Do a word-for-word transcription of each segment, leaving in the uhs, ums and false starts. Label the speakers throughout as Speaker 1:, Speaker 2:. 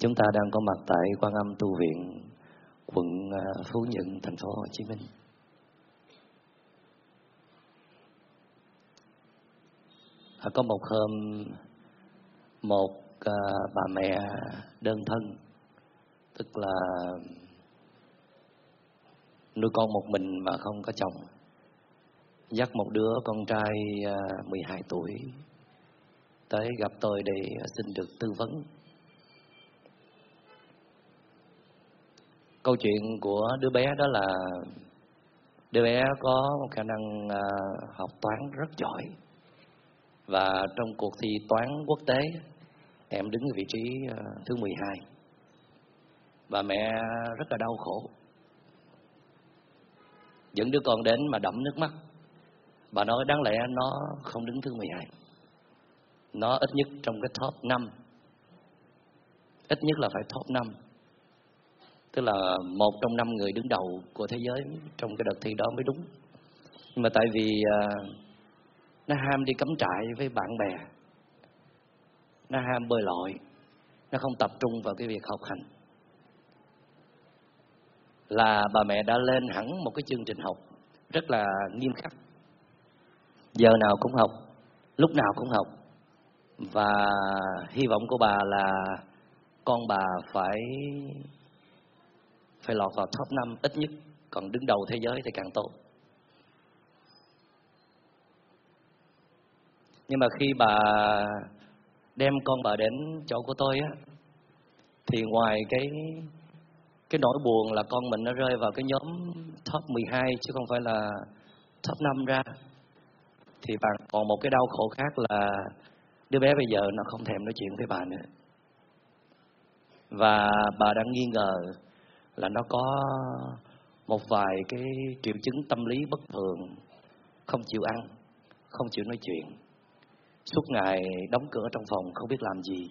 Speaker 1: Chúng ta đang có mặt tại Quan Âm Tu Viện, quận Phú Nhuận, thành phố Hồ Chí Minh. Có một hôm, một bà mẹ đơn thân, tức là nuôi con một mình mà không có chồng, dắt một đứa con trai mười hai tuổi tới gặp tôi để xin được tư vấn. Câu chuyện của đứa bé đó là đứa bé có một khả năng học toán rất giỏi, và trong cuộc thi toán quốc tế em đứng ở vị trí thứ mười hai. Và mẹ rất là đau khổ, dẫn đứa con đến mà đẫm nước mắt. Bà nói đáng lẽ nó không đứng thứ mười hai, nó ít nhất trong cái top năm, ít nhất là phải top năm, tức là một trong năm người đứng đầu của thế giới trong cái đợt thi đó mới đúng. Nhưng mà tại vì uh, nó ham đi cắm trại với bạn bè, nó ham bơi lội, nó không tập trung vào cái việc học hành, là bà mẹ đã lên hẳn một cái chương trình học rất là nghiêm khắc. Giờ nào cũng học, lúc nào cũng học. Và hy vọng của bà là con bà phải phải lọt vào top năm ít nhất, còn đứng đầu thế giới thì càng tốt. Nhưng mà khi bà đem con bà đến chỗ của tôi á, thì ngoài cái cái nỗi buồn là con mình nó rơi vào cái nhóm top mười hai chứ không phải là top năm ra, thì bà còn một cái đau khổ khác là đứa bé bây giờ nó không thèm nói chuyện với bà nữa. Và bà đang nghi ngờ là nó có một vài cái triệu chứng tâm lý bất thường, không chịu ăn, không chịu nói chuyện, suốt ngày đóng cửa trong phòng không biết làm gì.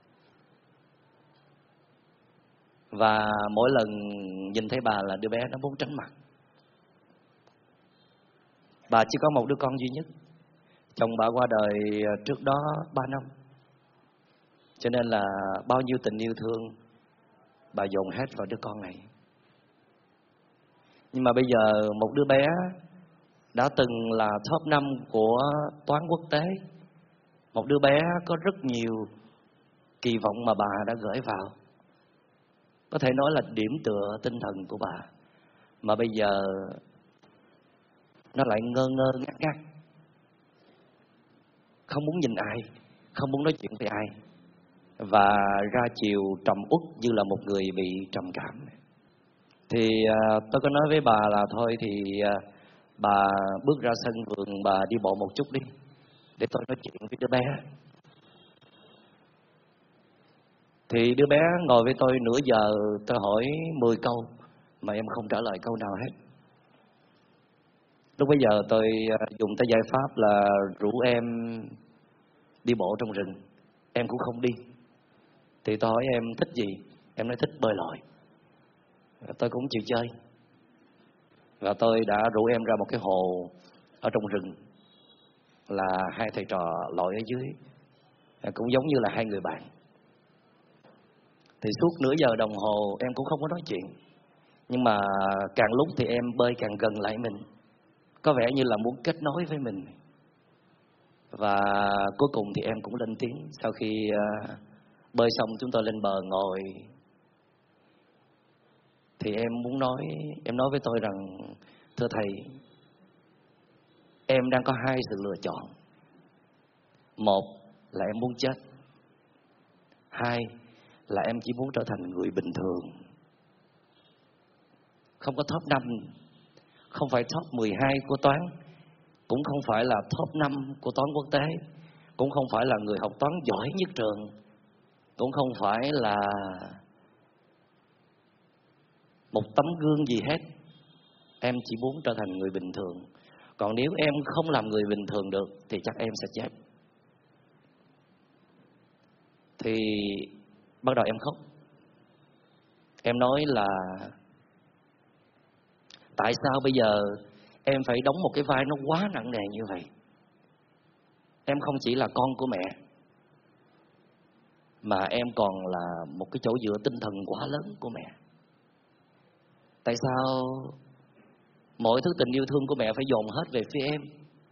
Speaker 1: Và mỗi lần nhìn thấy bà là đứa bé nó muốn tránh mặt. Bà chỉ có một đứa con duy nhất, chồng bà qua đời trước đó ba năm, cho nên là bao nhiêu tình yêu thương bà dồn hết vào đứa con này. Nhưng mà bây giờ một đứa bé đã từng là top năm của toán quốc tế, một đứa bé có rất nhiều kỳ vọng mà bà đã gửi vào, có thể nói là điểm tựa tinh thần của bà, mà bây giờ nó lại ngơ ngơ ngác ngác, không muốn nhìn ai, không muốn nói chuyện với ai, và ra chiều trầm uất như là một người bị trầm cảm. Thì uh, tôi có nói với bà là thôi thì uh, bà bước ra sân vườn, bà đi bộ một chút đi, để tôi nói chuyện với đứa bé. Thì đứa bé ngồi với tôi nửa giờ, tôi hỏi mười câu mà em không trả lời câu nào hết. Lúc bây giờ tôi uh, dùng tới giải pháp là rủ em đi bộ trong rừng, em cũng không đi. Thì tôi hỏi em thích gì, em nói thích bơi lội. Tôi cũng chịu chơi, và tôi đã rủ em ra một cái hồ ở trong rừng, là hai thầy trò lội ở dưới, cũng giống như là hai người bạn. Thì suốt nửa giờ đồng hồ em cũng không có nói chuyện, nhưng mà càng lúc thì em bơi càng gần lại mình, có vẻ như là muốn kết nối với mình. Và cuối cùng thì em cũng lên tiếng. Sau khi uh, bơi xong chúng tôi lên bờ ngồi, thì em muốn nói, em nói với tôi rằng thưa thầy, em đang có hai sự lựa chọn. Một là em muốn chết, hai là em chỉ muốn trở thành người bình thường, không có top năm, không phải top mười hai của toán, cũng không phải là top năm của toán quốc tế, cũng không phải là người học toán giỏi nhất trường, cũng không phải là một tấm gương gì hết. Em chỉ muốn trở thành người bình thường. Còn nếu em không làm người bình thường được thì chắc em sẽ chết. Thì bắt đầu em khóc. Em nói là tại sao bây giờ em phải đóng một cái vai nó quá nặng nề như vậy? Em không chỉ là con của mẹ, mà em còn là một cái chỗ dựa tinh thần quá lớn của mẹ. Tại sao mọi thứ tình yêu thương của mẹ phải dồn hết về phía em?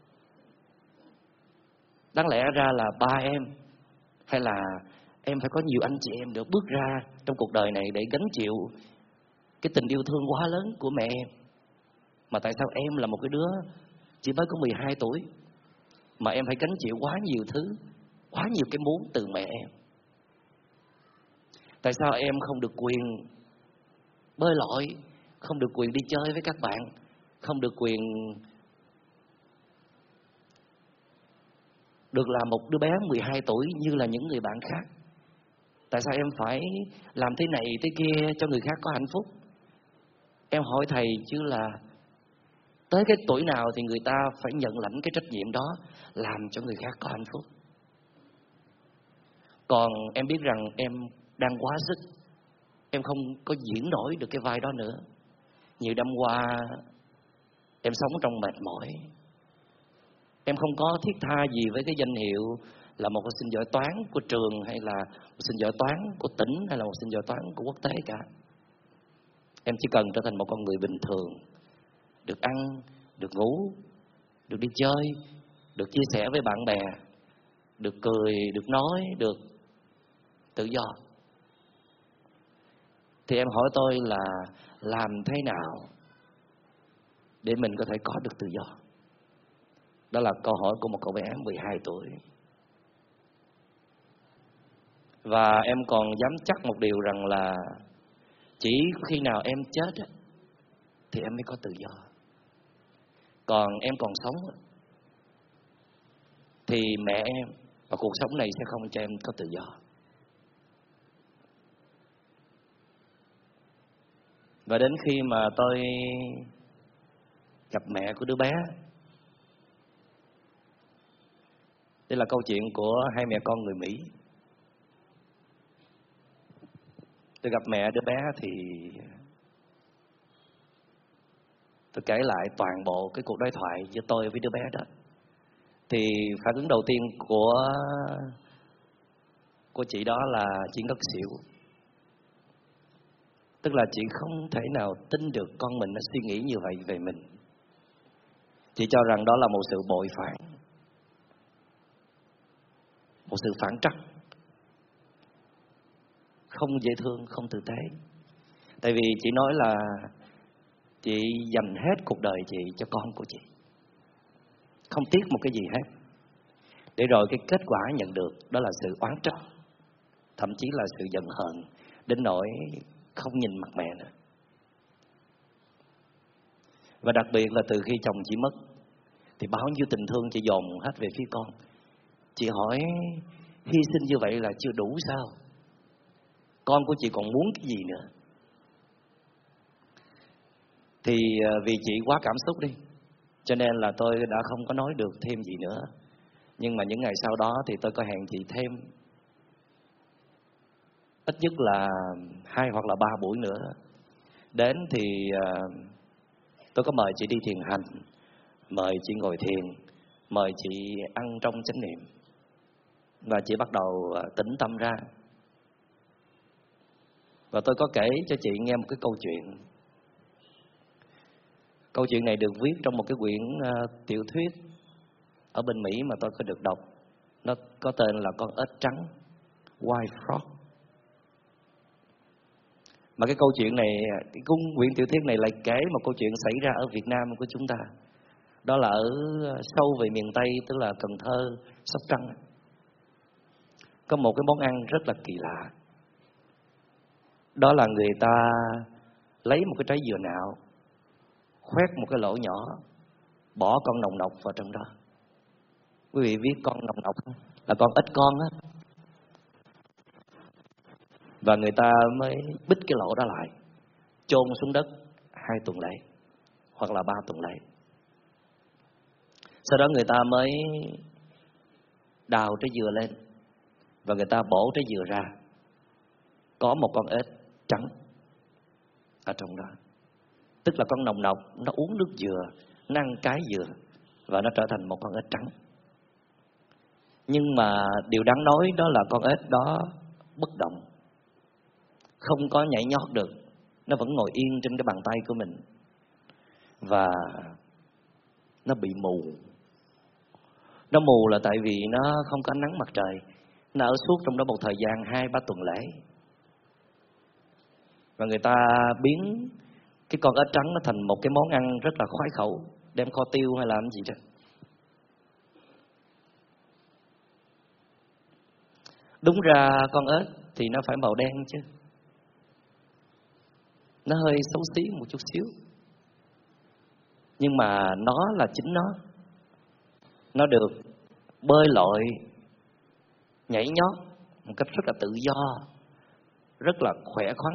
Speaker 1: Đáng lẽ ra là ba em hay là em phải có nhiều anh chị em được bước ra trong cuộc đời này để gánh chịu cái tình yêu thương quá lớn của mẹ em. Mà tại sao em là một cái đứa chỉ mới có mười hai tuổi mà em phải gánh chịu quá nhiều thứ, quá nhiều cái muốn từ mẹ em? Tại sao em không được quyền bơi lội, không được quyền đi chơi với các bạn, không được quyền được là một đứa bé mười hai tuổi như là những người bạn khác? Tại sao em phải làm thế này thế kia cho người khác có hạnh phúc? Em hỏi thầy chứ là tới cái tuổi nào thì người ta phải nhận lãnh cái trách nhiệm đó, làm cho người khác có hạnh phúc? Còn em biết rằng em đang quá sức, em không có diễn nổi được cái vai đó nữa. Nhiều năm qua em sống trong mệt mỏi, em không có thiết tha gì với cái danh hiệu là một học sinh giỏi toán của trường, hay là một sinh giỏi toán của tỉnh, hay là một sinh giỏi toán của quốc tế cả. Em chỉ cần trở thành một con người bình thường, được ăn, được ngủ, được đi chơi, được chia sẻ với bạn bè, được cười, được nói, được tự do. Thì em hỏi tôi là làm thế nào để mình có thể có được tự do? Đó là câu hỏi của một cậu bé mười hai tuổi. Và em còn dám chắc một điều rằng là chỉ khi nào em chết thì em mới có tự do. Còn em còn sống thì mẹ em và cuộc sống này sẽ không cho em có tự do. Và đến khi mà tôi gặp mẹ của đứa bé, đây là câu chuyện của hai mẹ con người Mỹ. Tôi gặp mẹ đứa bé thì tôi kể lại toàn bộ cái cuộc đối thoại giữa tôi với đứa bé đó. Thì phản ứng đầu tiên của của chị đó là chị ngất xỉu. Tức là chị không thể nào tin được con mình nó suy nghĩ như vậy về mình. Chị cho rằng đó là một sự bội phản, một sự phản trắc, không dễ thương, không tử tế. Tại vì chị nói là chị dành hết cuộc đời chị cho con của chị, không tiếc một cái gì hết. Để rồi cái kết quả nhận được đó là sự oán trách, thậm chí là sự giận hờn, đến nỗi không nhìn mặt mẹ nữa. Và đặc biệt là từ khi chồng chị mất thì bao nhiêu tình thương chị dồn hết về phía con. Chị hỏi hy sinh như vậy là chưa đủ sao? Con của chị còn muốn cái gì nữa? Thì vì chị quá cảm xúc đi, cho nên là tôi đã không có nói được thêm gì nữa. Nhưng mà những ngày sau đó thì tôi có hẹn chị thêm ít nhất là hai hoặc là ba buổi nữa. Đến thì tôi có mời chị đi thiền hành, mời chị ngồi thiền, mời chị ăn trong chánh niệm. Và chị bắt đầu tĩnh tâm ra. Và tôi có kể cho chị nghe một cái câu chuyện. Câu chuyện này được viết trong một cái quyển uh, tiểu thuyết ở bên Mỹ mà tôi có được đọc. Nó có tên là Con ếch trắng, White Frog. Mà cái câu chuyện này, cái cung quyển tiểu thuyết này lại kể một câu chuyện xảy ra ở Việt Nam của chúng ta. Đó là ở sâu về miền Tây, tức là Cần Thơ, Sóc Trăng. Có một cái món ăn rất là kỳ lạ. Đó là người ta lấy một cái trái dừa nạo, khoét một cái lỗ nhỏ, bỏ con nòng nọc vào trong đó. Quý vị biết con nòng nọc là con ếch con á. Và người ta mới bít cái lỗ đó lại, chôn xuống đất hai tuần lễ hoặc là ba tuần lễ. Sau đó người ta mới đào trái dừa lên và người ta bổ trái dừa ra. Có một con ếch trắng ở trong đó. Tức là con nòng nọc nó uống nước dừa, nó ăn cái dừa và nó trở thành một con ếch trắng. Nhưng mà điều đáng nói đó là con ếch đó bất động, không có nhảy nhót được. Nó vẫn ngồi yên trên cái bàn tay của mình. Và nó bị mù. Nó mù là tại vì nó không có ánh nắng mặt trời. Nó ở suốt trong đó một thời gian hai ba tuần lễ. Và người ta biến cái con ếch trắng nó thành một cái món ăn rất là khoái khẩu, đem kho tiêu hay làm gì đó. Đúng ra con ếch thì nó phải màu đen chứ. Nó hơi xấu xí một chút xíu, nhưng mà nó là chính nó. Nó được bơi lội, nhảy nhót một cách rất là tự do, rất là khỏe khoắn.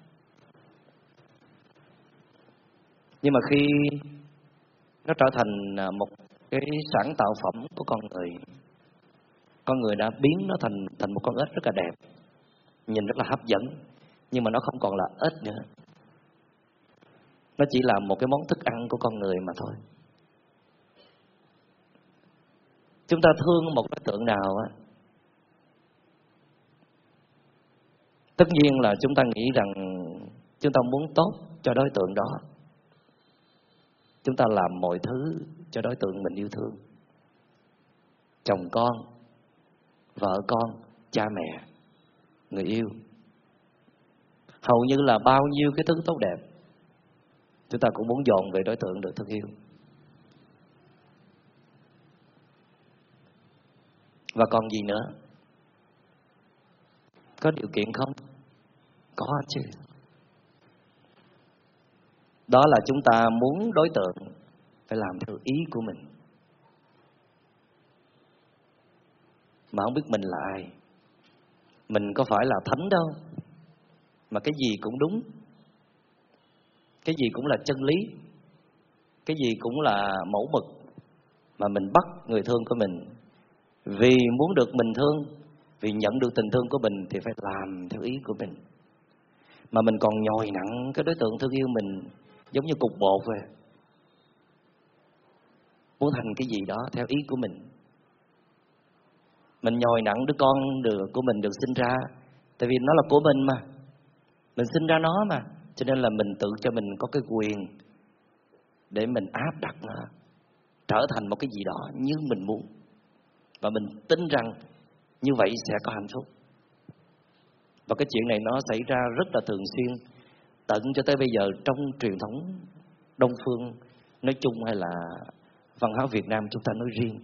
Speaker 1: Nhưng mà khi nó trở thành một cái sản tạo phẩm của con người, con người đã biến nó thành thành một con ếch rất là đẹp, nhìn rất là hấp dẫn, nhưng mà nó không còn là ếch nữa. Nó chỉ là một cái món thức ăn của con người mà thôi. Chúng ta thương một đối tượng nào á, tất nhiên là chúng ta nghĩ rằng chúng ta muốn tốt cho đối tượng đó. Chúng ta làm mọi thứ cho đối tượng mình yêu thương. Chồng con, vợ con, cha mẹ, người yêu. Hầu như là bao nhiêu cái thứ tốt đẹp chúng ta cũng muốn dồn về đối tượng được thương yêu. Và còn gì nữa? Có điều kiện không? Có chứ. Đó là chúng ta muốn đối tượng phải làm theo ý của mình. Mà không biết mình là ai. Mình có phải là thánh đâu, mà cái gì cũng đúng, cái gì cũng là chân lý, cái gì cũng là mẫu mực. Mà mình bắt người thương của mình, vì muốn được mình thương, vì nhận được tình thương của mình thì phải làm theo ý của mình. Mà mình còn nhồi nặng cái đối tượng thương yêu mình giống như cục bột vậy. Muốn thành cái gì đó theo ý của mình. Mình nhồi nặng đứa con được của mình được sinh ra, tại vì nó là của mình mà. Mình sinh ra nó mà. Cho nên là mình tự cho mình có cái quyền để mình áp đặt nó trở thành một cái gì đó như mình muốn. Và mình tin rằng như vậy sẽ có hạnh phúc. Và cái chuyện này nó xảy ra rất là thường xuyên, tận cho tới bây giờ trong truyền thống Đông phương nói chung hay là văn hóa Việt Nam chúng ta nói riêng.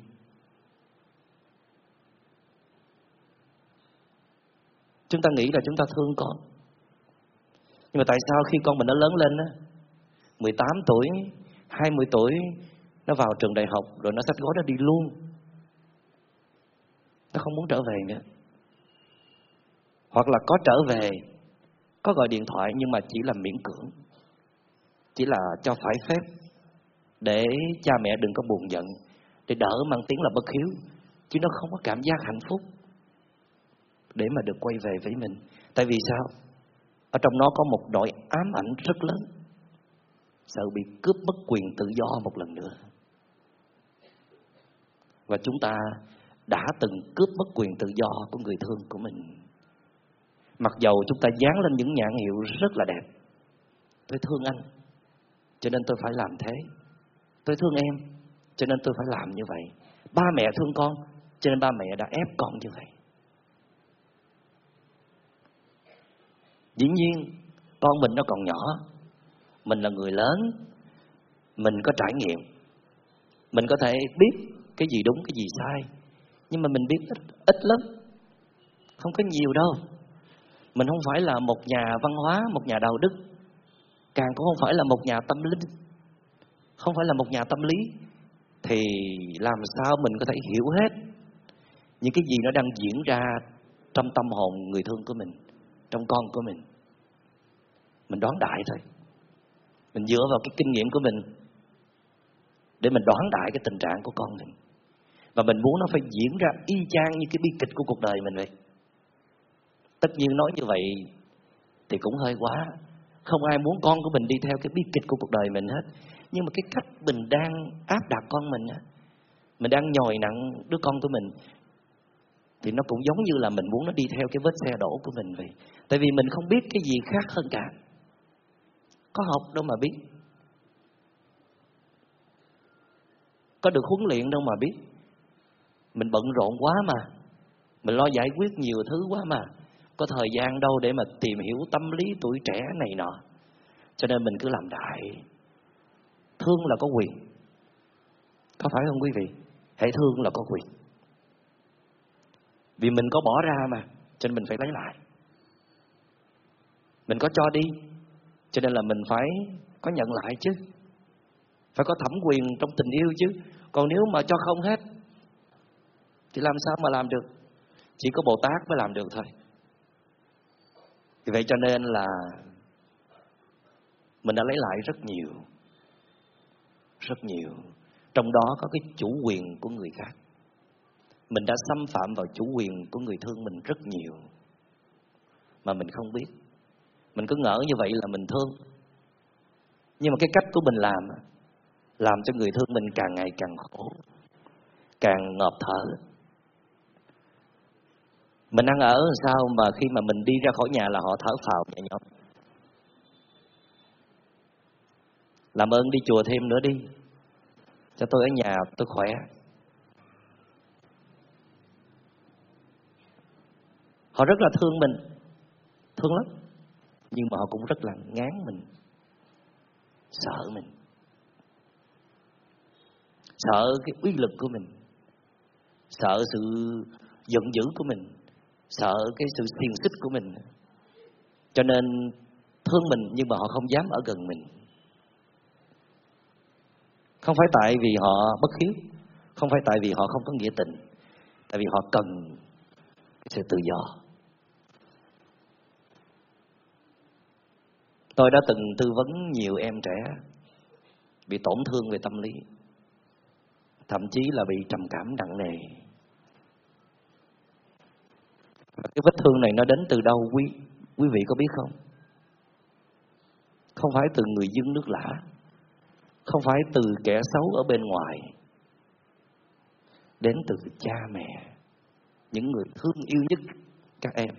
Speaker 1: Chúng ta nghĩ là chúng ta thương con, nhưng mà tại sao khi con mình nó lớn lên á, mười tám tuổi, hai mươi tuổi, nó vào trường đại học rồi nó xách gói nó đi luôn. Nó không muốn trở về nữa. Hoặc là có trở về, có gọi điện thoại nhưng mà chỉ là miễn cưỡng, chỉ là cho phải phép để cha mẹ đừng có buồn giận, để đỡ mang tiếng là bất hiếu, chứ nó không có cảm giác hạnh phúc để mà được quay về với mình. Tại vì sao? Ở trong nó có một nỗi ám ảnh rất lớn, sợ bị cướp mất quyền tự do một lần nữa. Và chúng ta đã từng cướp mất quyền tự do của người thương của mình. Mặc dầu chúng ta dán lên những nhãn hiệu rất là đẹp. Tôi thương anh, cho nên tôi phải làm thế. Tôi thương em, cho nên tôi phải làm như vậy. Ba mẹ thương con, cho nên ba mẹ đã ép con như vậy. Dĩ nhiên con mình nó còn nhỏ, mình là người lớn, mình có trải nghiệm, mình có thể biết cái gì đúng cái gì sai. Nhưng mà mình biết ít, ít lắm, không có nhiều đâu. Mình không phải là một nhà văn hóa, một nhà đạo đức, càng cũng không phải là một nhà tâm linh, không phải là một nhà tâm lý. Thì làm sao mình có thể hiểu hết những cái gì nó đang diễn ra trong tâm hồn người thương của mình, trong con của mình. Mình đoán đại thôi. Mình dựa vào cái kinh nghiệm của mình để mình đoán đại cái tình trạng của con mình. Và mình muốn nó phải diễn ra y chang như cái bi kịch của cuộc đời mình vậy. Tất nhiên nói như vậy thì cũng hơi quá. Không ai muốn con của mình đi theo cái bi kịch của cuộc đời mình hết. Nhưng mà cái cách mình đang áp đặt con mình, mình đang nhồi nặng đứa con của mình, thì nó cũng giống như là mình muốn nó đi theo cái vết xe đổ của mình vậy. Tại vì mình không biết cái gì khác hơn cả. Có học đâu mà biết. Có được huấn luyện đâu mà biết. Mình bận rộn quá mà. Mình lo giải quyết nhiều thứ quá mà. Có thời gian đâu để mà tìm hiểu tâm lý tuổi trẻ này nọ. Cho nên mình cứ làm đại. Thương là có quyền. Có phải không quý vị? Hãy thương là có quyền. Vì mình có bỏ ra mà, cho nên mình phải lấy lại. Mình có cho đi, cho nên là mình phải có nhận lại chứ. Phải có thẩm quyền trong tình yêu chứ. Còn nếu mà cho không hết thì làm sao mà làm được? Chỉ có Bồ Tát mới làm được thôi. Vì vậy cho nên là mình đã lấy lại rất nhiều. Rất nhiều. Trong đó có cái chủ quyền của người khác. Mình đã xâm phạm vào chủ quyền của người thương mình rất nhiều. Mà mình không biết. Mình cứ ngỡ như vậy là mình thương. Nhưng mà cái cách của mình làm làm cho người thương mình càng ngày càng khổ, càng ngộp thở. Mình ăn ở sao mà khi mà mình đi ra khỏi nhà là họ thở phào nhẹ nhõm. Làm ơn đi chùa thêm nữa đi, cho tôi ở nhà tôi khỏe. Họ rất là thương mình, thương lắm. Nhưng mà họ cũng rất là ngán mình, sợ mình, sợ cái uy lực của mình, sợ sự giận dữ của mình, sợ cái sự xiềng xích của mình. Cho nên thương mình nhưng mà họ không dám ở gần mình. Không phải tại vì họ bất hiếu, không phải tại vì họ không có nghĩa tình, tại vì họ cần sự tự do. Tôi đã từng tư vấn nhiều em trẻ bị tổn thương về tâm lý, thậm chí là bị trầm cảm nặng nề. Và cái vết thương này nó đến từ đâu quý quý vị có biết không? Không phải từ người dưng nước lã, không phải từ kẻ xấu ở bên ngoài, đến từ cha mẹ, những người thương yêu nhất các em.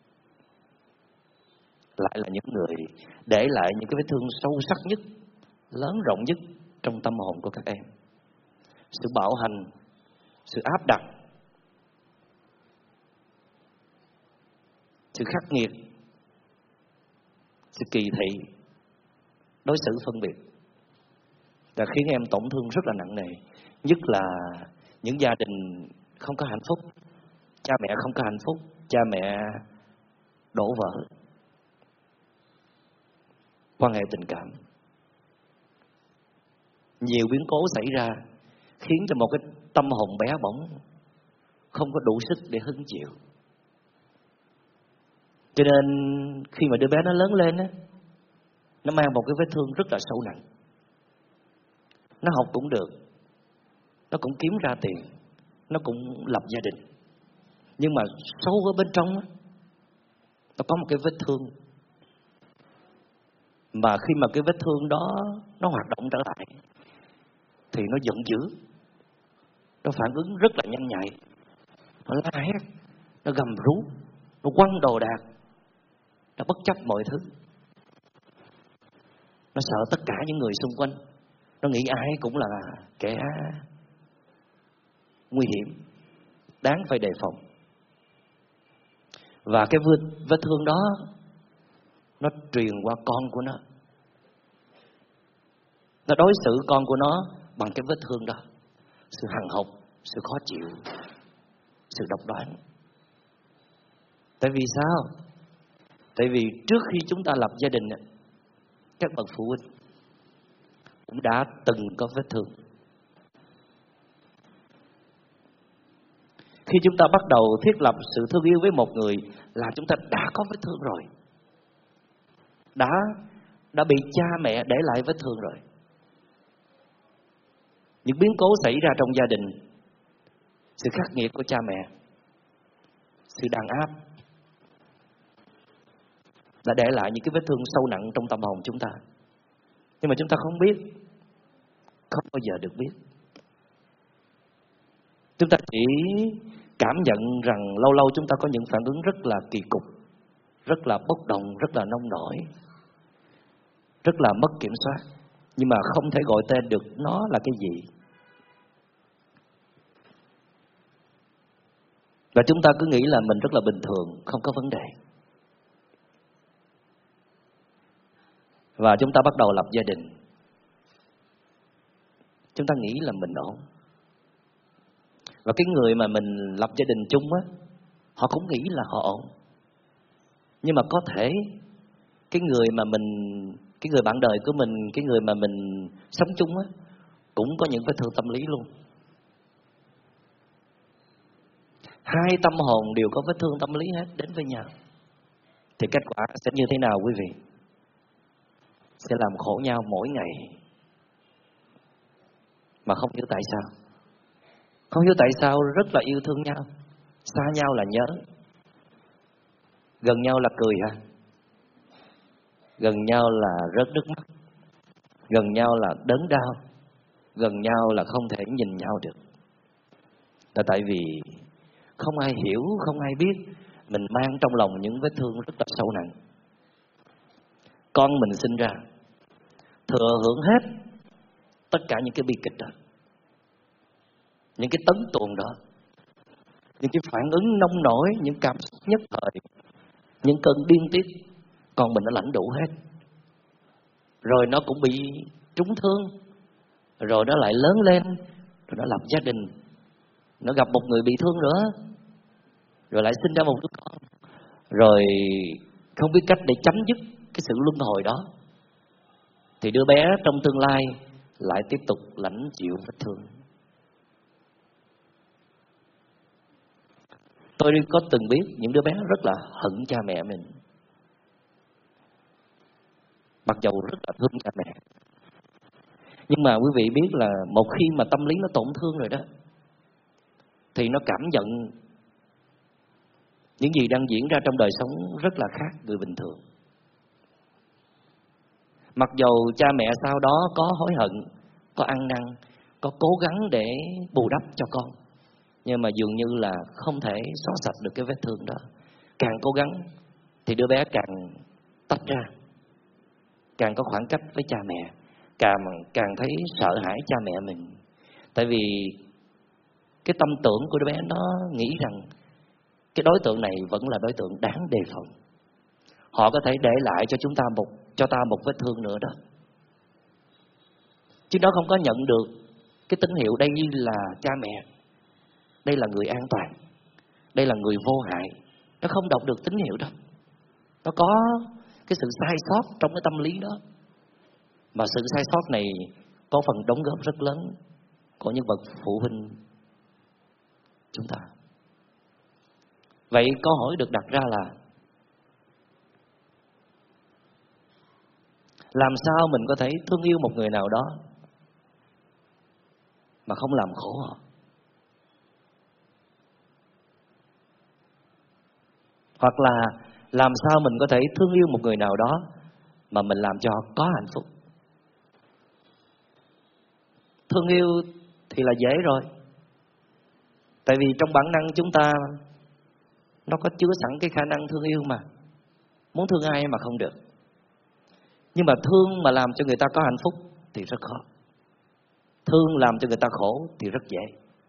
Speaker 1: Lại là những người để lại những cái vết thương sâu sắc nhất, lớn rộng nhất trong tâm hồn của các em. Sự bạo hành, sự áp đặt, sự khắc nghiệt, sự kỳ thị, đối xử phân biệt đã khiến em tổn thương rất là nặng nề. Nhất là những gia đình không có hạnh phúc, cha mẹ không có hạnh phúc, cha mẹ đổ vỡ, quan hệ tình cảm. Nhiều biến cố xảy ra khiến cho một cái tâm hồn bé bỏng không có đủ sức để hứng chịu. Cho nên khi mà đứa bé nó lớn lên á, nó mang một cái vết thương rất là sâu nặng. Nó học cũng được, nó cũng kiếm ra tiền, nó cũng lập gia đình. Nhưng mà sâu ở bên trong á, nó có một cái vết thương. Mà khi mà cái vết thương đó nó hoạt động trở lại thì nó giận dữ, nó phản ứng rất là nhanh nhạy, nó la hét, nó gầm rú, nó quăng đồ đạc, nó bất chấp mọi thứ. Nó sợ tất cả những người xung quanh, nó nghĩ ai cũng là kẻ nguy hiểm, đáng phải đề phòng. Và cái vết, vết thương đó nó truyền qua con của nó. Nó đối xử con của nó bằng cái vết thương đó. Sự hằn học, sự khó chịu, sự độc đoán. Tại vì sao? Tại vì trước khi chúng ta lập gia đình, các bậc phụ huynh cũng đã từng có vết thương. Khi chúng ta bắt đầu thiết lập sự thương yêu với một người là chúng ta đã có vết thương rồi. Đã, đã bị cha mẹ để lại vết thương rồi. Những biến cố xảy ra trong gia đình, sự khắc nghiệt của cha mẹ, sự đàn áp đã để lại những cái vết thương sâu nặng trong tâm hồn chúng ta. Nhưng mà chúng ta không biết, không bao giờ được biết. Chúng ta chỉ cảm nhận rằng lâu lâu chúng ta có những phản ứng rất là kỳ cục, rất là bốc đồng, rất là nông nổi, rất là mất kiểm soát, nhưng mà không thể gọi tên được nó là cái gì. Và chúng ta cứ nghĩ là mình rất là bình thường, không có vấn đề. Và chúng ta bắt đầu lập gia đình. Chúng ta nghĩ là mình ổn. Và cái người mà mình lập gia đình chung á, họ cũng nghĩ là họ ổn. Nhưng mà có thể cái người mà mình, cái người bạn đời của mình, cái người mà mình sống chung á, cũng có những vết thương tâm lý luôn. Hai tâm hồn đều có vết thương tâm lý hết đến với nhau. Thì kết quả sẽ như thế nào quý vị? Sẽ làm khổ nhau mỗi ngày. Mà không hiểu tại sao. Không hiểu tại sao rất là yêu thương nhau, xa nhau là nhớ, gần nhau là cười hả? Gần nhau là rớt nước mắt, gần nhau là đớn đau, gần nhau là không thể nhìn nhau được. Là tại vì không ai hiểu, không ai biết mình mang trong lòng những vết thương rất là sâu nặng. Con mình sinh ra thừa hưởng hết tất cả những cái bi kịch đó, những cái tấn tuồng đó, những cái phản ứng nông nổi, những cảm xúc nhất thời, những cơn điên tiết, con mình nó lãnh đủ hết. Rồi nó cũng bị trúng thương, rồi nó lại lớn lên, rồi nó lập gia đình, nó gặp một người bị thương nữa, rồi lại sinh ra một đứa con, rồi không biết cách để chấm dứt cái sự luân hồi đó, thì đứa bé trong tương lai lại tiếp tục lãnh chịu vết thương. Tôi có từng biết những đứa bé rất là hận cha mẹ mình, mặc dầu rất là thương cha mẹ. Nhưng mà quý vị biết là một khi mà tâm lý nó tổn thương rồi đó, thì nó cảm nhận những gì đang diễn ra trong đời sống rất là khác người bình thường. Mặc dầu cha mẹ sau đó có hối hận, có ăn năn, có cố gắng để bù đắp cho con, nhưng mà dường như là không thể xóa sạch được cái vết thương đó. Càng cố gắng thì đứa bé càng tách ra, càng có khoảng cách với cha mẹ, càng càng thấy sợ hãi cha mẹ mình. Tại vì cái tâm tưởng của đứa bé nó nghĩ rằng cái đối tượng này vẫn là đối tượng đáng đề phòng. Họ có thể để lại cho chúng ta một cho ta một vết thương nữa đó. Chứ nó không có nhận được cái tín hiệu đây là cha mẹ, đây là người an toàn, đây là người vô hại. Nó không đọc được tín hiệu đó. Nó có cái sự sai sót trong cái tâm lý đó. Mà sự sai sót này có phần đóng góp rất lớn của những bậc phụ huynh chúng ta. Vậy câu hỏi được đặt ra là làm sao mình có thể thương yêu một người nào đó mà không làm khổ họ? Hoặc là làm sao mình có thể thương yêu một người nào đó mà mình làm cho họ có hạnh phúc? Thương yêu thì là dễ rồi. Tại vì trong bản năng chúng ta nó có chứa sẵn cái khả năng thương yêu mà. Muốn thương ai mà không được. Nhưng mà thương mà làm cho người ta có hạnh phúc thì rất khó. Thương làm cho người ta khổ thì rất dễ.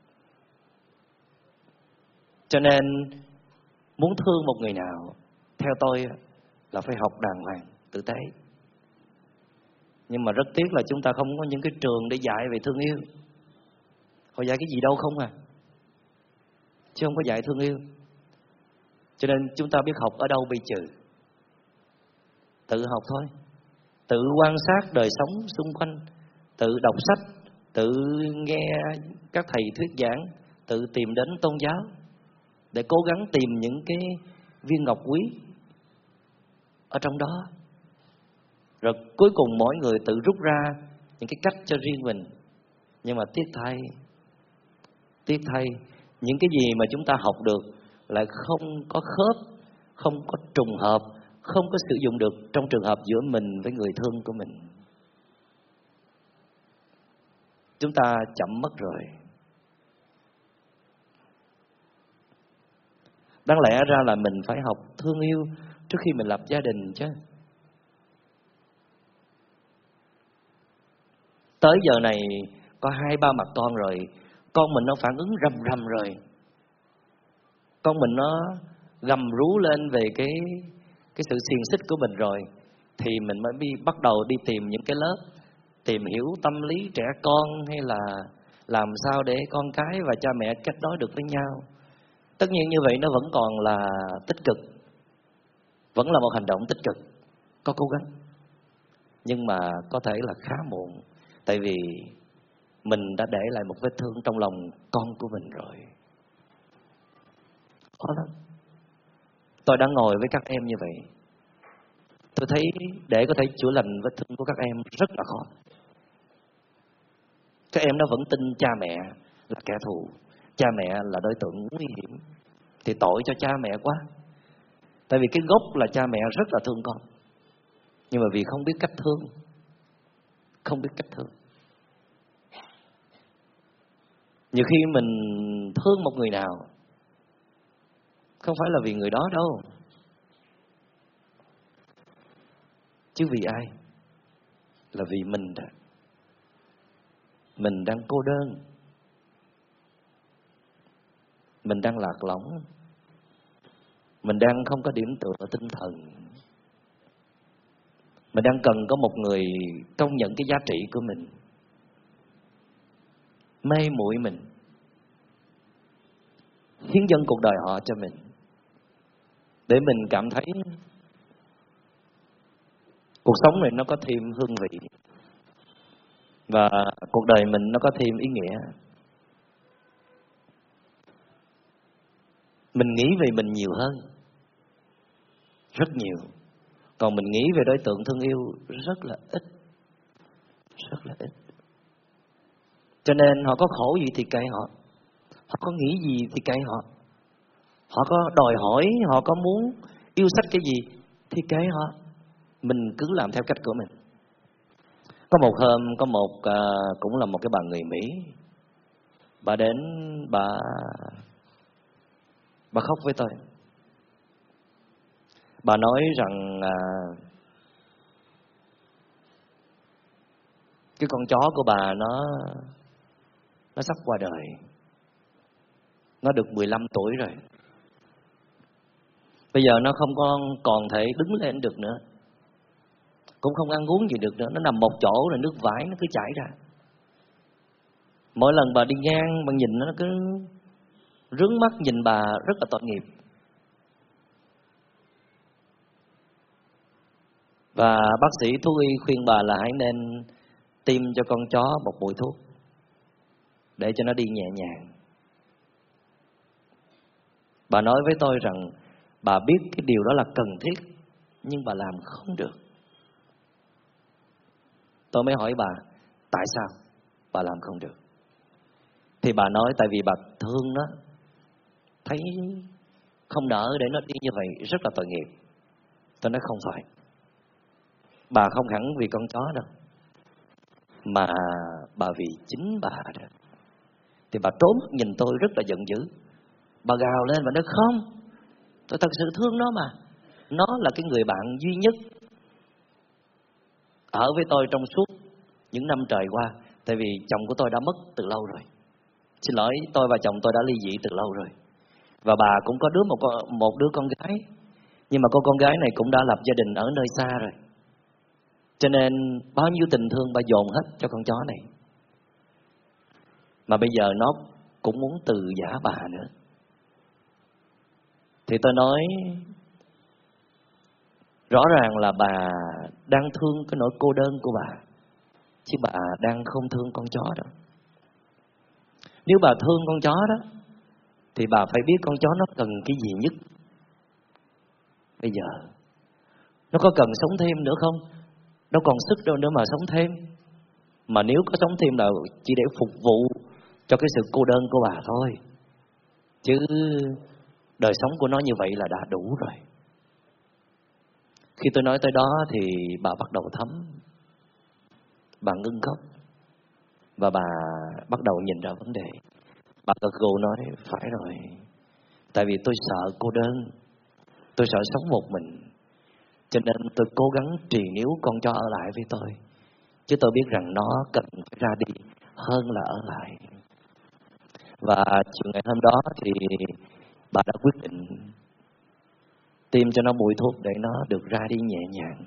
Speaker 1: Cho nên muốn thương một người nào, theo tôi là phải học đàng hoàng, tử tế. Nhưng mà rất tiếc là chúng ta không có những cái trường để dạy về thương yêu. Họ dạy cái gì đâu không à, chứ không có dạy thương yêu. Cho nên chúng ta biết học ở đâu bị trừ. Tự học thôi. Tự quan sát đời sống xung quanh, tự đọc sách, tự nghe các thầy thuyết giảng, tự tìm đến tôn giáo để cố gắng tìm những cái viên ngọc quý ở trong đó. Rồi cuối cùng mỗi người tự rút ra những cái cách cho riêng mình. Nhưng mà tiếc thay, tiếc thay những cái gì mà chúng ta học được lại không có khớp, không có trùng hợp, không có sử dụng được trong trường hợp giữa mình với người thương của mình. Chúng ta chậm mất rồi. Đáng lẽ ra là mình phải học thương yêu trước khi mình lập gia đình chứ. Tới giờ này có hai ba mặt con rồi, con mình nó phản ứng rầm rầm rồi. Con mình nó gầm rú lên về cái cái sự xiềng xích của mình rồi, thì mình mới đi bắt đầu đi tìm những cái lớp tìm hiểu tâm lý trẻ con, hay là làm sao để con cái và cha mẹ kết nối được với nhau. Tất nhiên như vậy nó vẫn còn là tích cực, vẫn là một hành động tích cực, có cố gắng. Nhưng mà có thể là khá muộn, tại vì mình đã để lại một vết thương trong lòng con của mình rồi. Khó lắm. Tôi đã ngồi với các em như vậy, tôi thấy để có thể chữa lành vết thương của các em rất là khó. Các em nó vẫn tin cha mẹ là kẻ thù, cha mẹ là đối tượng nguy hiểm. Thì tội cho cha mẹ quá. Tại vì cái gốc là cha mẹ rất là thương con, nhưng mà vì không biết cách thương, không biết cách thương. Nhiều khi mình thương một người nào không phải là vì người đó đâu, chứ vì ai? Là vì mình đó. Mình đang cô đơn, mình đang lạc lõng, mình đang không có điểm tựa tinh thần, mình đang cần có một người công nhận cái giá trị của mình, mê muội mình, hiến dâng cuộc đời họ cho mình, để mình cảm thấy cuộc sống này nó có thêm hương vị, và cuộc đời mình nó có thêm ý nghĩa. Mình nghĩ về mình nhiều hơn, rất nhiều. Còn mình nghĩ về đối tượng thương yêu rất là ít, rất là ít. Cho nên họ có khổ gì thì kệ họ, họ có nghĩ gì thì kệ họ, họ có đòi hỏi, họ có muốn yêu sách cái gì thì kệ họ. Mình cứ làm theo cách của mình. Có một hôm, có một uh, cũng là một cái bà người Mỹ, bà đến, bà bà khóc với tôi. Bà nói rằng uh, cái con chó của bà nó nó sắp qua đời, nó được mười lăm tuổi rồi. Bây giờ nó không còn còn thể đứng lên được nữa, cũng không ăn uống gì được nữa. Nó nằm một chỗ rồi nước vải nó cứ chảy ra. Mỗi lần bà đi ngang, bà nhìn nó, nó cứ rướng mắt nhìn bà, rất là tội nghiệp. Và bác sĩ thú y khuyên bà là hãy nên tiêm cho con chó một mũi thuốc để cho nó đi nhẹ nhàng. Bà nói với tôi rằng bà biết cái điều đó là cần thiết, nhưng bà làm không được. Tôi mới hỏi bà, tại sao bà làm không được? Thì bà nói tại vì bà thương nó, thấy không nỡ để nó đi như vậy, rất là tội nghiệp. Tôi nói không phải, bà không hẳn vì con chó đâu, mà bà vì chính bà đó. Thì bà trốn nhìn tôi rất là giận dữ. Bà gào lên và nói không, tôi thật sự thương nó mà. Nó là cái người bạn duy nhất ở với tôi trong suốt những năm trời qua. Tại vì chồng của tôi đã mất từ lâu rồi. Xin lỗi, tôi và chồng tôi đã ly dị từ lâu rồi. Và bà cũng có đứa một, con, một đứa con gái. Nhưng mà cô con gái này cũng đã lập gia đình ở nơi xa rồi. Cho nên bao nhiêu tình thương bà dồn hết cho con chó này. Mà bây giờ nó cũng muốn từ giã bà nữa. Thì tôi nói rõ ràng là bà đang thương cái nỗi cô đơn của bà, chứ bà đang không thương con chó đó. Nếu bà thương con chó đó thì bà phải biết con chó nó cần cái gì nhất. Bây giờ nó có cần sống thêm nữa không? Đâu còn sức đâu nữa mà sống thêm. Mà nếu có sống thêm là chỉ để phục vụ cho cái sự cô đơn của bà thôi. Chứ đời sống của nó như vậy là đã đủ rồi. Khi tôi nói tới đó thì bà bắt đầu thấm. Bà ngưng khóc. Và bà bắt đầu nhìn ra vấn đề. Bà gật gù nói, phải rồi, Tại vì tôi sợ cô đơn, tôi sợ sống một mình, cho nên tôi cố gắng trì níu con cho ở lại với tôi. Chứ tôi biết rằng nó cần phải ra đi hơn là ở lại. Và chiều ngày hôm đó thì bà đã quyết định tiêm cho nó mũi thuốc để nó được ra đi nhẹ nhàng.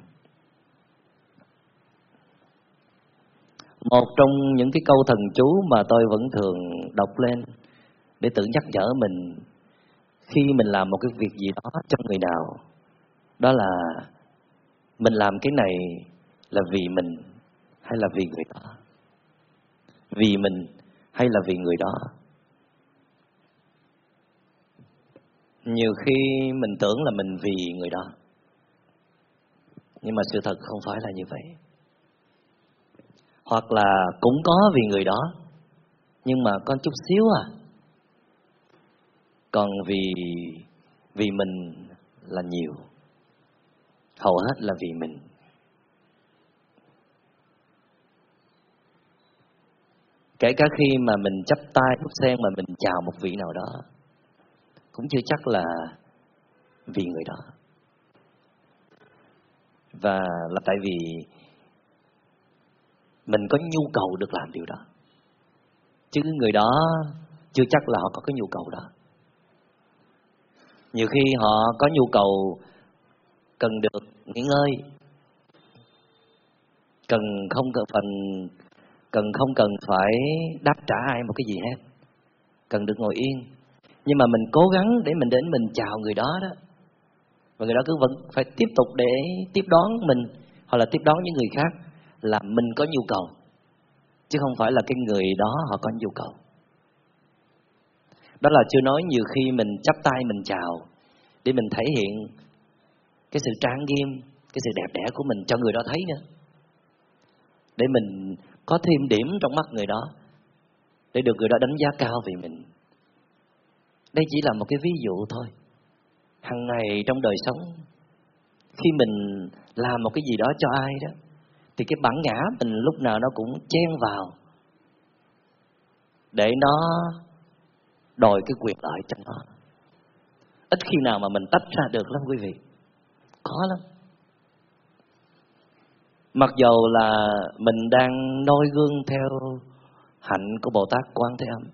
Speaker 1: Một trong những cái câu thần chú mà tôi vẫn thường đọc lên để tự nhắc nhở mình khi mình làm một cái việc gì đó cho người nào, đó là mình làm cái này là vì mình hay là vì người đó? Vì mình hay là vì người đó? Nhiều khi mình tưởng là mình vì người đó, nhưng mà sự thật không phải là như vậy. Hoặc là cũng có vì người đó, nhưng mà có chút xíu à. Còn vì vì mình là nhiều, hầu hết là vì mình. Kể cả khi mà mình chắp tay đút sen mà mình chào một vị nào đó, cũng chưa chắc là vì người đó. Và là tại vì mình có nhu cầu được làm điều đó, chứ người đó chưa chắc là họ có cái nhu cầu đó. Nhiều khi họ có nhu cầu cần được nghỉ ngơi, cần không cần phần cần không cần phải đáp trả ai một cái gì hết, cần được ngồi yên. Nhưng mà mình cố gắng để mình đến mình chào người đó đó, và người đó cứ vẫn phải tiếp tục để tiếp đón mình, hoặc là tiếp đón những người khác, là mình có nhu cầu, chứ không phải là cái người đó họ có nhu cầu. Đó là chưa nói nhiều khi mình chắp tay mình chào để mình thể hiện cái sự trang nghiêm, cái sự đẹp đẽ của mình cho người đó thấy nữa, để mình có thêm điểm trong mắt người đó, để được người đó đánh giá cao về mình. Đây chỉ là một cái ví dụ thôi. Hằng ngày trong đời sống, khi mình làm một cái gì đó cho ai đó, thì cái bản ngã mình lúc nào nó cũng chen vào để nó đòi cái quyền lợi cho nó. Ít khi nào mà mình tách ra được lắm quý vị, khó lắm. Mặc dầu là mình đang noi gương theo hạnh của Bồ Tát Quan Thế Âm,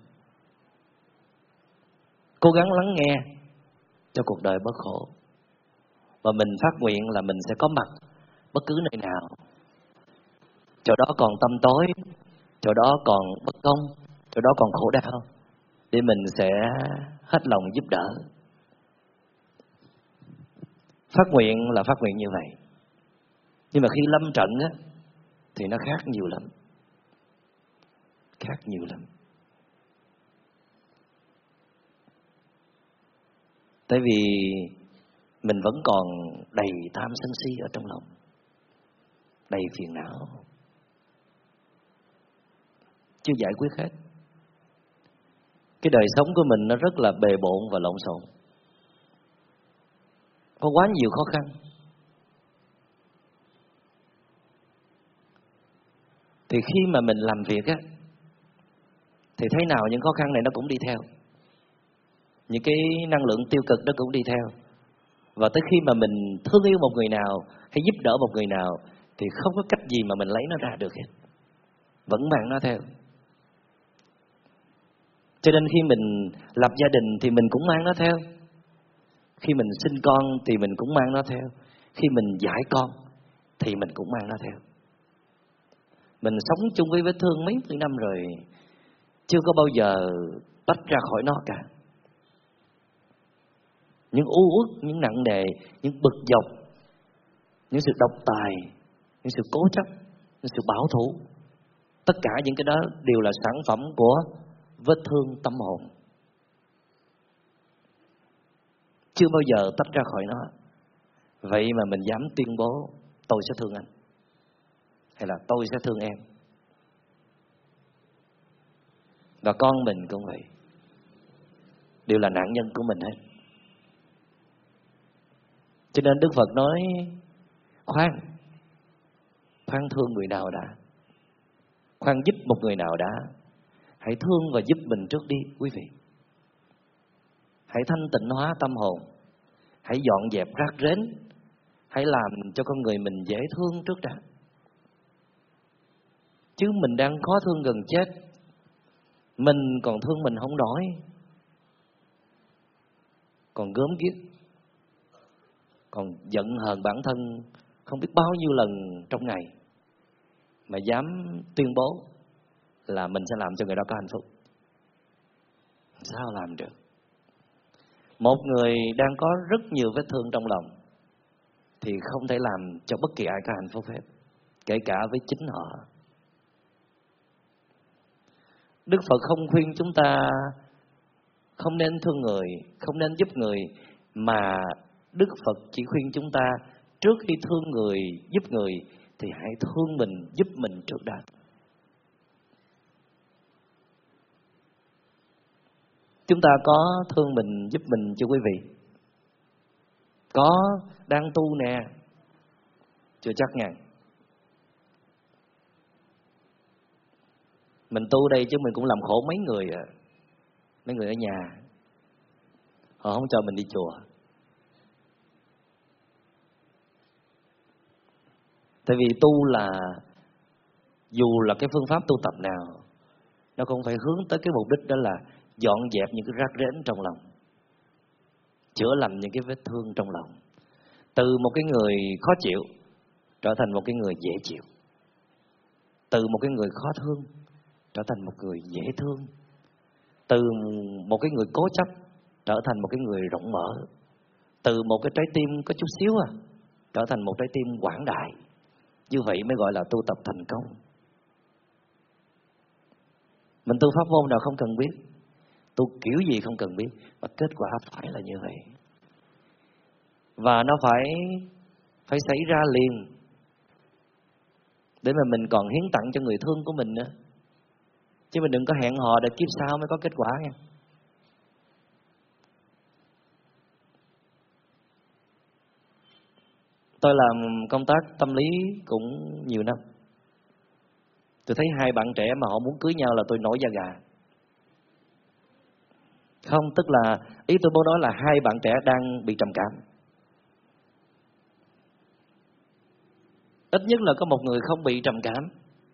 Speaker 1: cố gắng lắng nghe cho cuộc đời bớt khổ, và mình phát nguyện là mình sẽ có mặt bất cứ nơi nào, chỗ đó còn tăm tối, chỗ đó còn bất công, chỗ đó còn khổ đau, để mình sẽ hết lòng giúp đỡ. Phát nguyện là phát nguyện như vậy, nhưng mà khi lâm trận á thì nó khác nhiều lắm, khác nhiều lắm. Tại vì mình vẫn còn đầy tham sân si ở trong lòng, đầy phiền não, chưa giải quyết hết. Cái đời sống của mình nó rất là bề bộn và lộn xộn, có quá nhiều khó khăn. Thì khi mà mình làm việc á, thì thế nào những khó khăn này nó cũng đi theo, những cái năng lượng tiêu cực đó cũng đi theo. Và tới khi mà mình thương yêu một người nào hay giúp đỡ một người nào, thì không có cách gì mà mình lấy nó ra được hết, vẫn mang nó theo. Cho nên khi mình lập gia đình thì mình cũng mang nó theo, khi mình sinh con thì mình cũng mang nó theo, khi mình giải con thì mình cũng mang nó theo. Mình sống chung với vết thương mấy mươi năm rồi, chưa có bao giờ tách ra khỏi nó cả. Những u uất, những nặng nề, những bực dọc, những sự độc tài, những sự cố chấp, những sự bảo thủ, tất cả những cái đó đều là sản phẩm của vết thương tâm hồn, chưa bao giờ tách ra khỏi nó. Vậy mà mình dám tuyên bố tôi sẽ thương anh, hay là tôi sẽ thương em. Và con mình cũng vậy, đều là nạn nhân của mình hết. Cho nên Đức Phật nói khoan, khoan thương người nào đã, khoan giúp một người nào đã, hãy thương và giúp mình trước đi quý vị. hãy thanh tịnh hóa tâm hồn, hãy dọn dẹp rác rến, hãy làm cho con người mình dễ thương trước đã. Chứ mình đang khó thương gần chết, mình còn thương mình không nổi, còn gớm ghiếc, còn giận hờn bản thân không biết bao nhiêu lần trong ngày, mà dám tuyên bố là mình sẽ làm cho người đó có hạnh phúc. Sao làm được? Một người đang có rất nhiều vết thương trong lòng thì không thể làm cho bất kỳ ai có hạnh phúc hết, kể cả với chính họ. Đức Phật không khuyên chúng ta không nên thương người, không nên giúp người, mà Đức Phật chỉ khuyên chúng ta trước khi thương người, giúp người thì hãy thương mình, giúp mình trước đã. Chúng ta có thương mình, giúp mình chưa quý vị? Có, đang tu nè, chưa chắc nha. Mình tu đây chứ mình cũng làm khổ mấy người à. Mấy người ở nhà, họ không cho mình đi chùa. Tại vì tu là, dù là cái phương pháp tu tập nào, nó cũng phải hướng tới cái mục đích đó là dọn dẹp những cái rác rến trong lòng, chữa lành những cái vết thương trong lòng. Từ một cái người khó chịu trở thành một cái người dễ chịu. Từ một cái người khó thương trở thành một người dễ thương. Từ một cái người cố chấp trở thành một cái người rộng mở. Từ một cái trái tim có chút xíu à trở thành một trái tim quảng đại. Như vậy mới gọi là tu tập thành công. Mình tu pháp môn nào không cần biết, tu kiểu gì không cần biết, và kết quả phải là như vậy. Và nó phải phải xảy ra liền, để mà mình còn hiến tặng cho người thương của mình nữa. Chứ mình đừng có hẹn hò để kiếp sau mới có kết quả nha. Tôi làm công tác tâm lý cũng nhiều năm. Tôi thấy hai bạn trẻ mà họ muốn cưới nhau là tôi nổi da gà. Không, tức là ý tôi muốn nói là hai bạn trẻ đang bị trầm cảm. Ít nhất là có một người không bị trầm cảm,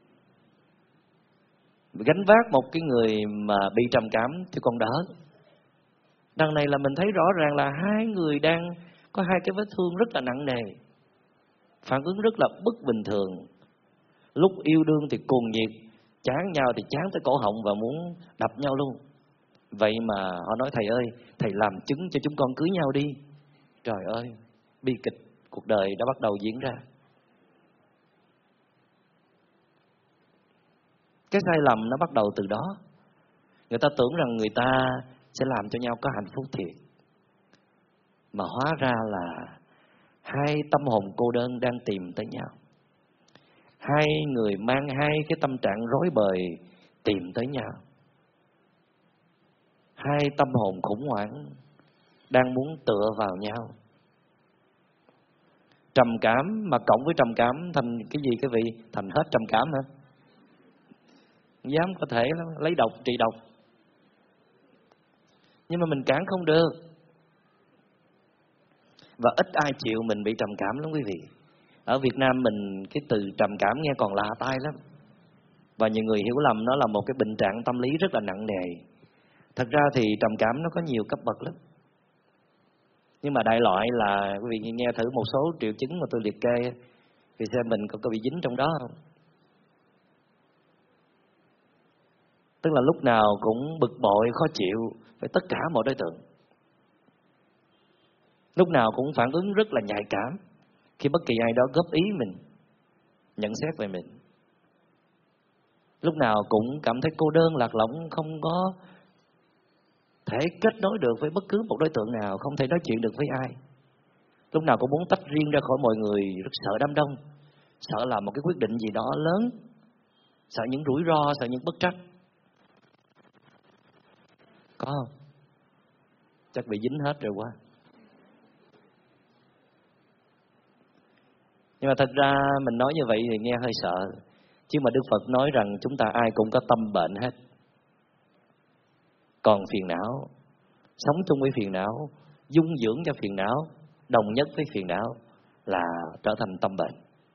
Speaker 1: gánh vác một cái người mà bị trầm cảm thì còn đỡ. Đằng này là mình thấy rõ ràng là hai người đang có hai cái vết thương rất là nặng nề, phản ứng rất là bất bình thường. Lúc yêu đương thì cuồng nhiệt, chán nhau thì chán tới cổ họng và muốn đập nhau luôn. Vậy mà họ nói thầy ơi, thầy làm chứng cho chúng con cưới nhau đi. Trời ơi, bi kịch cuộc đời đã bắt đầu diễn ra. Cái sai lầm nó bắt đầu từ đó. Người ta tưởng rằng người ta sẽ làm cho nhau có hạnh phúc thiệt, mà hóa ra là hai tâm hồn cô đơn đang tìm tới nhau. Hai người mang hai cái tâm trạng rối bời tìm tới nhau. Hai tâm hồn khủng hoảng đang muốn tựa vào nhau. Trầm cảm mà cộng với trầm cảm thành cái gì cái vị? Thành hết trầm cảm hả? Dám có thể lấy độc trị độc. Nhưng mà mình cản không được. Và ít ai chịu mình bị trầm cảm lắm quý vị. Ở Việt Nam mình cái từ trầm cảm nghe còn lạ tai lắm. Và nhiều người hiểu lầm nó là một cái bệnh trạng tâm lý rất là nặng nề. Thật ra thì trầm cảm nó có nhiều cấp bậc lắm. Nhưng mà đại loại là quý vị nghe thử một số triệu chứng mà tôi liệt kê, thì xem mình có, có bị dính trong đó không. Tức là lúc nào cũng bực bội, khó chịu với tất cả mọi đối tượng. Lúc nào cũng phản ứng rất là nhạy cảm khi bất kỳ ai đó góp ý mình, nhận xét về mình. Lúc nào cũng cảm thấy cô đơn, lạc lõng, không có thể kết nối được với bất cứ một đối tượng nào, không thể nói chuyện được với ai. Lúc nào cũng muốn tách riêng ra khỏi mọi người, rất sợ đám đông, sợ làm một cái quyết định gì đó lớn, sợ những rủi ro, sợ những bất trắc. Có không? Chắc bị dính hết rồi quá. Nhưng mà thật ra mình nói như vậy thì nghe hơi sợ. Chứ mà Đức Phật nói rằng chúng ta ai cũng có tâm bệnh hết. Còn phiền não, sống chung với phiền não, dung dưỡng cho phiền não, đồng nhất với phiền não là trở thành tâm bệnh.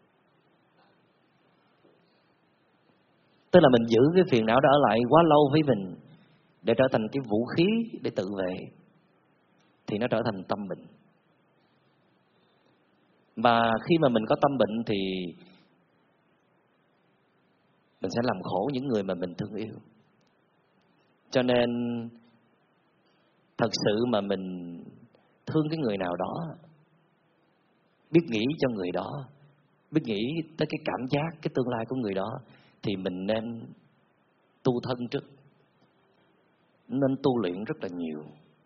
Speaker 1: Tức là mình giữ cái phiền não đó ở lại quá lâu với mình để trở thành cái vũ khí để tự vệ, thì nó trở thành tâm bệnh. Mà khi mà mình có tâm bệnh thì mình sẽ làm khổ những người mà mình thương yêu. Cho nên thật sự mà mình thương cái người nào đó, biết nghĩ cho người đó, biết nghĩ tới cái cảm giác, cái tương lai của người đó, thì mình nên tu thân trước, nên tu luyện rất là nhiều.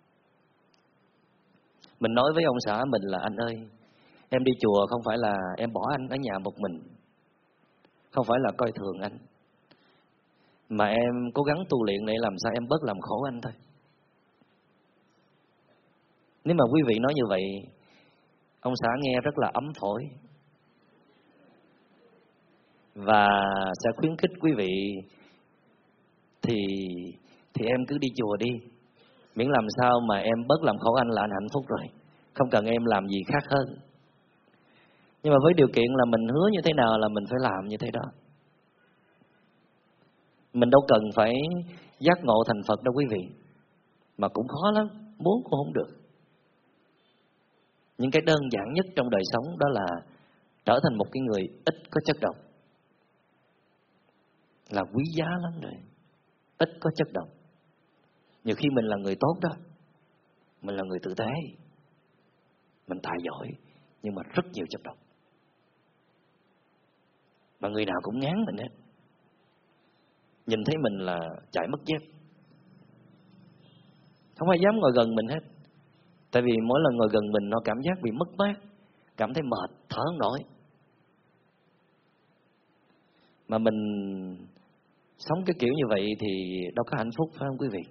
Speaker 1: Mình nói với ông xã mình là: anh ơi, em đi chùa không phải là em bỏ anh ở nhà một mình, không phải là coi thường anh, mà em cố gắng tu luyện để làm sao em bớt làm khổ anh thôi. Nếu mà quý vị nói như vậy, ông xã nghe rất là ấm phổi và sẽ khuyến khích quý vị thì thì em cứ đi chùa đi, miễn làm sao mà em bớt làm khổ anh là anh hạnh phúc rồi, không cần em làm gì khác hơn. Nhưng mà với điều kiện là mình hứa như thế nào là mình phải làm như thế đó. Mình đâu cần phải giác ngộ thành Phật đâu quý vị, mà cũng khó lắm, muốn cũng không được. Những cái đơn giản nhất trong đời sống đó là trở thành một cái người ít có chất độc, là quý giá lắm rồi. Ít có chất độc. Nhiều khi mình là người tốt đó, mình là người tử tế, mình tài giỏi, nhưng mà rất nhiều chất độc, mà người nào cũng ngán mình hết. Nhìn thấy mình là chạy mất dép, không ai dám ngồi gần mình hết. Tại vì mỗi lần ngồi gần mình nó cảm giác bị mất mát, cảm thấy mệt, thở không nổi. Mà mình sống cái kiểu như vậy thì đâu có hạnh phúc, phải không quý vị?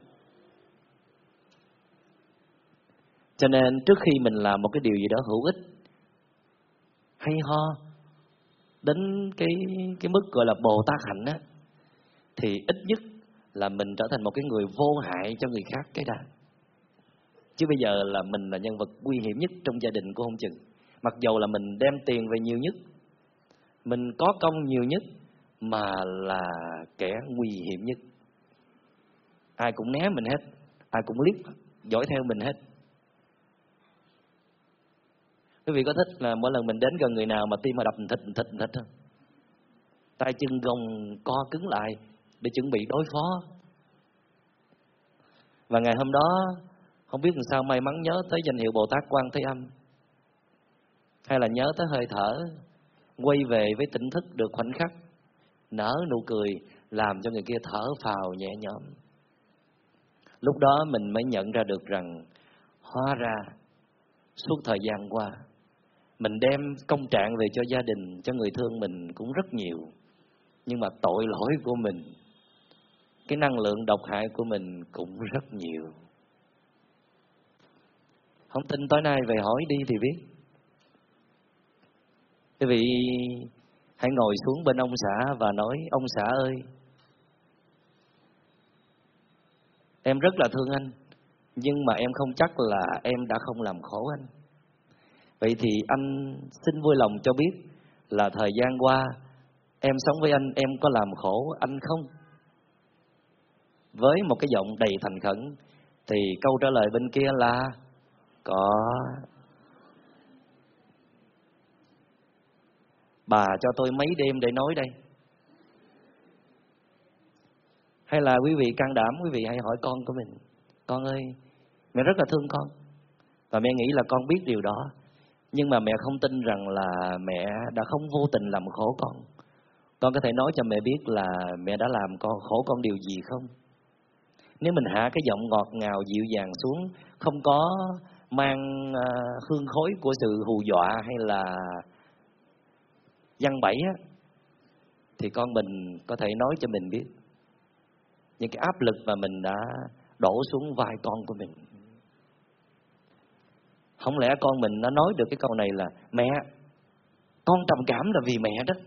Speaker 1: Cho nên trước khi mình làm một cái điều gì đó hữu ích, hay ho, đến cái cái mức gọi là Bồ Tát hạnh á, thì ít nhất là mình trở thành một cái người vô hại cho người khác cái đã. Chứ bây giờ là mình là nhân vật nguy hiểm nhất trong gia đình của không chừng. Mặc dầu là mình đem tiền về nhiều nhất, mình có công nhiều nhất, mà là kẻ nguy hiểm nhất. Ai cũng né mình hết, ai cũng liếc dõi theo mình hết. Quý vị có thích là mỗi lần mình đến gần người nào mà tim mà đập thịt thịt thịt không? Tay chân gồng co cứng lại để chuẩn bị đối phó. Và ngày hôm đó không biết làm sao may mắn nhớ tới danh hiệu Bồ Tát Quan Thế Âm, hay là nhớ tới hơi thở, quay về với tỉnh thức được khoảnh khắc, nở nụ cười làm cho người kia thở phào nhẹ nhõm. Lúc đó mình mới nhận ra được rằng hóa ra suốt thời gian qua mình đem công trạng về cho gia đình, cho người thương mình cũng rất nhiều, nhưng mà tội lỗi của mình, cái năng lượng độc hại của mình cũng rất nhiều. Không tin tối nay về hỏi đi thì biết. Quý vị hãy ngồi xuống bên ông xã và nói: ông xã ơi, em rất là thương anh, nhưng mà em không chắc là em đã không làm khổ anh. Vậy thì anh xin vui lòng cho biết là thời gian qua em sống với anh, em có làm khổ anh không? Với một cái giọng đầy thành khẩn thì câu trả lời bên kia là có. Bà cho tôi mấy đêm để nói đây. Hay là quý vị can đảm, quý vị hãy hỏi con của mình: con ơi, mẹ rất là thương con, và mẹ nghĩ là con biết điều đó, nhưng mà mẹ không tin rằng là mẹ đã không vô tình làm khổ con. Con có thể nói cho mẹ biết là mẹ đã làm con khổ con điều gì không? Nếu mình hạ cái giọng ngọt ngào dịu dàng xuống, không có mang hương khói của sự hù dọa hay là giăng bẫy á, thì con mình có thể nói cho mình biết những cái áp lực mà mình đã đổ xuống vai con của mình. Không lẽ con mình nó nói được cái câu này là: mẹ, con trầm cảm là vì mẹ đó,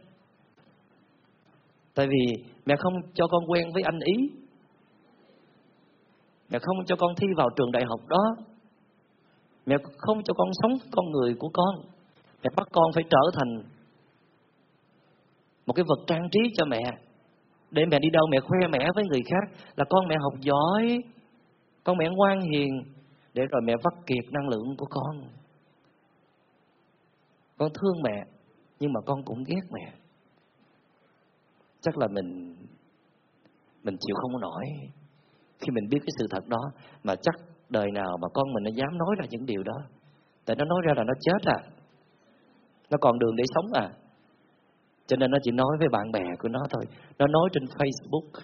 Speaker 1: tại vì mẹ không cho con quen với anh ý. Mẹ không cho con thi vào trường đại học đó. Mẹ không cho con sống con người của con. Mẹ bắt con phải trở thành một cái vật trang trí cho mẹ, để mẹ đi đâu mẹ khoe mẽ với người khác là con mẹ học giỏi, con mẹ ngoan hiền, để rồi mẹ vắt kiệt năng lượng của con. Con thương mẹ, nhưng mà con cũng ghét mẹ. Chắc là mình Mình chịu không nổi khi mình biết cái sự thật đó. Mà chắc đời nào mà con mình nó dám nói ra những điều đó. Tại nó nói ra là nó chết à, nó còn đường để sống à. Cho nên nó chỉ nói với bạn bè của nó thôi. Nó nói trên Facebook,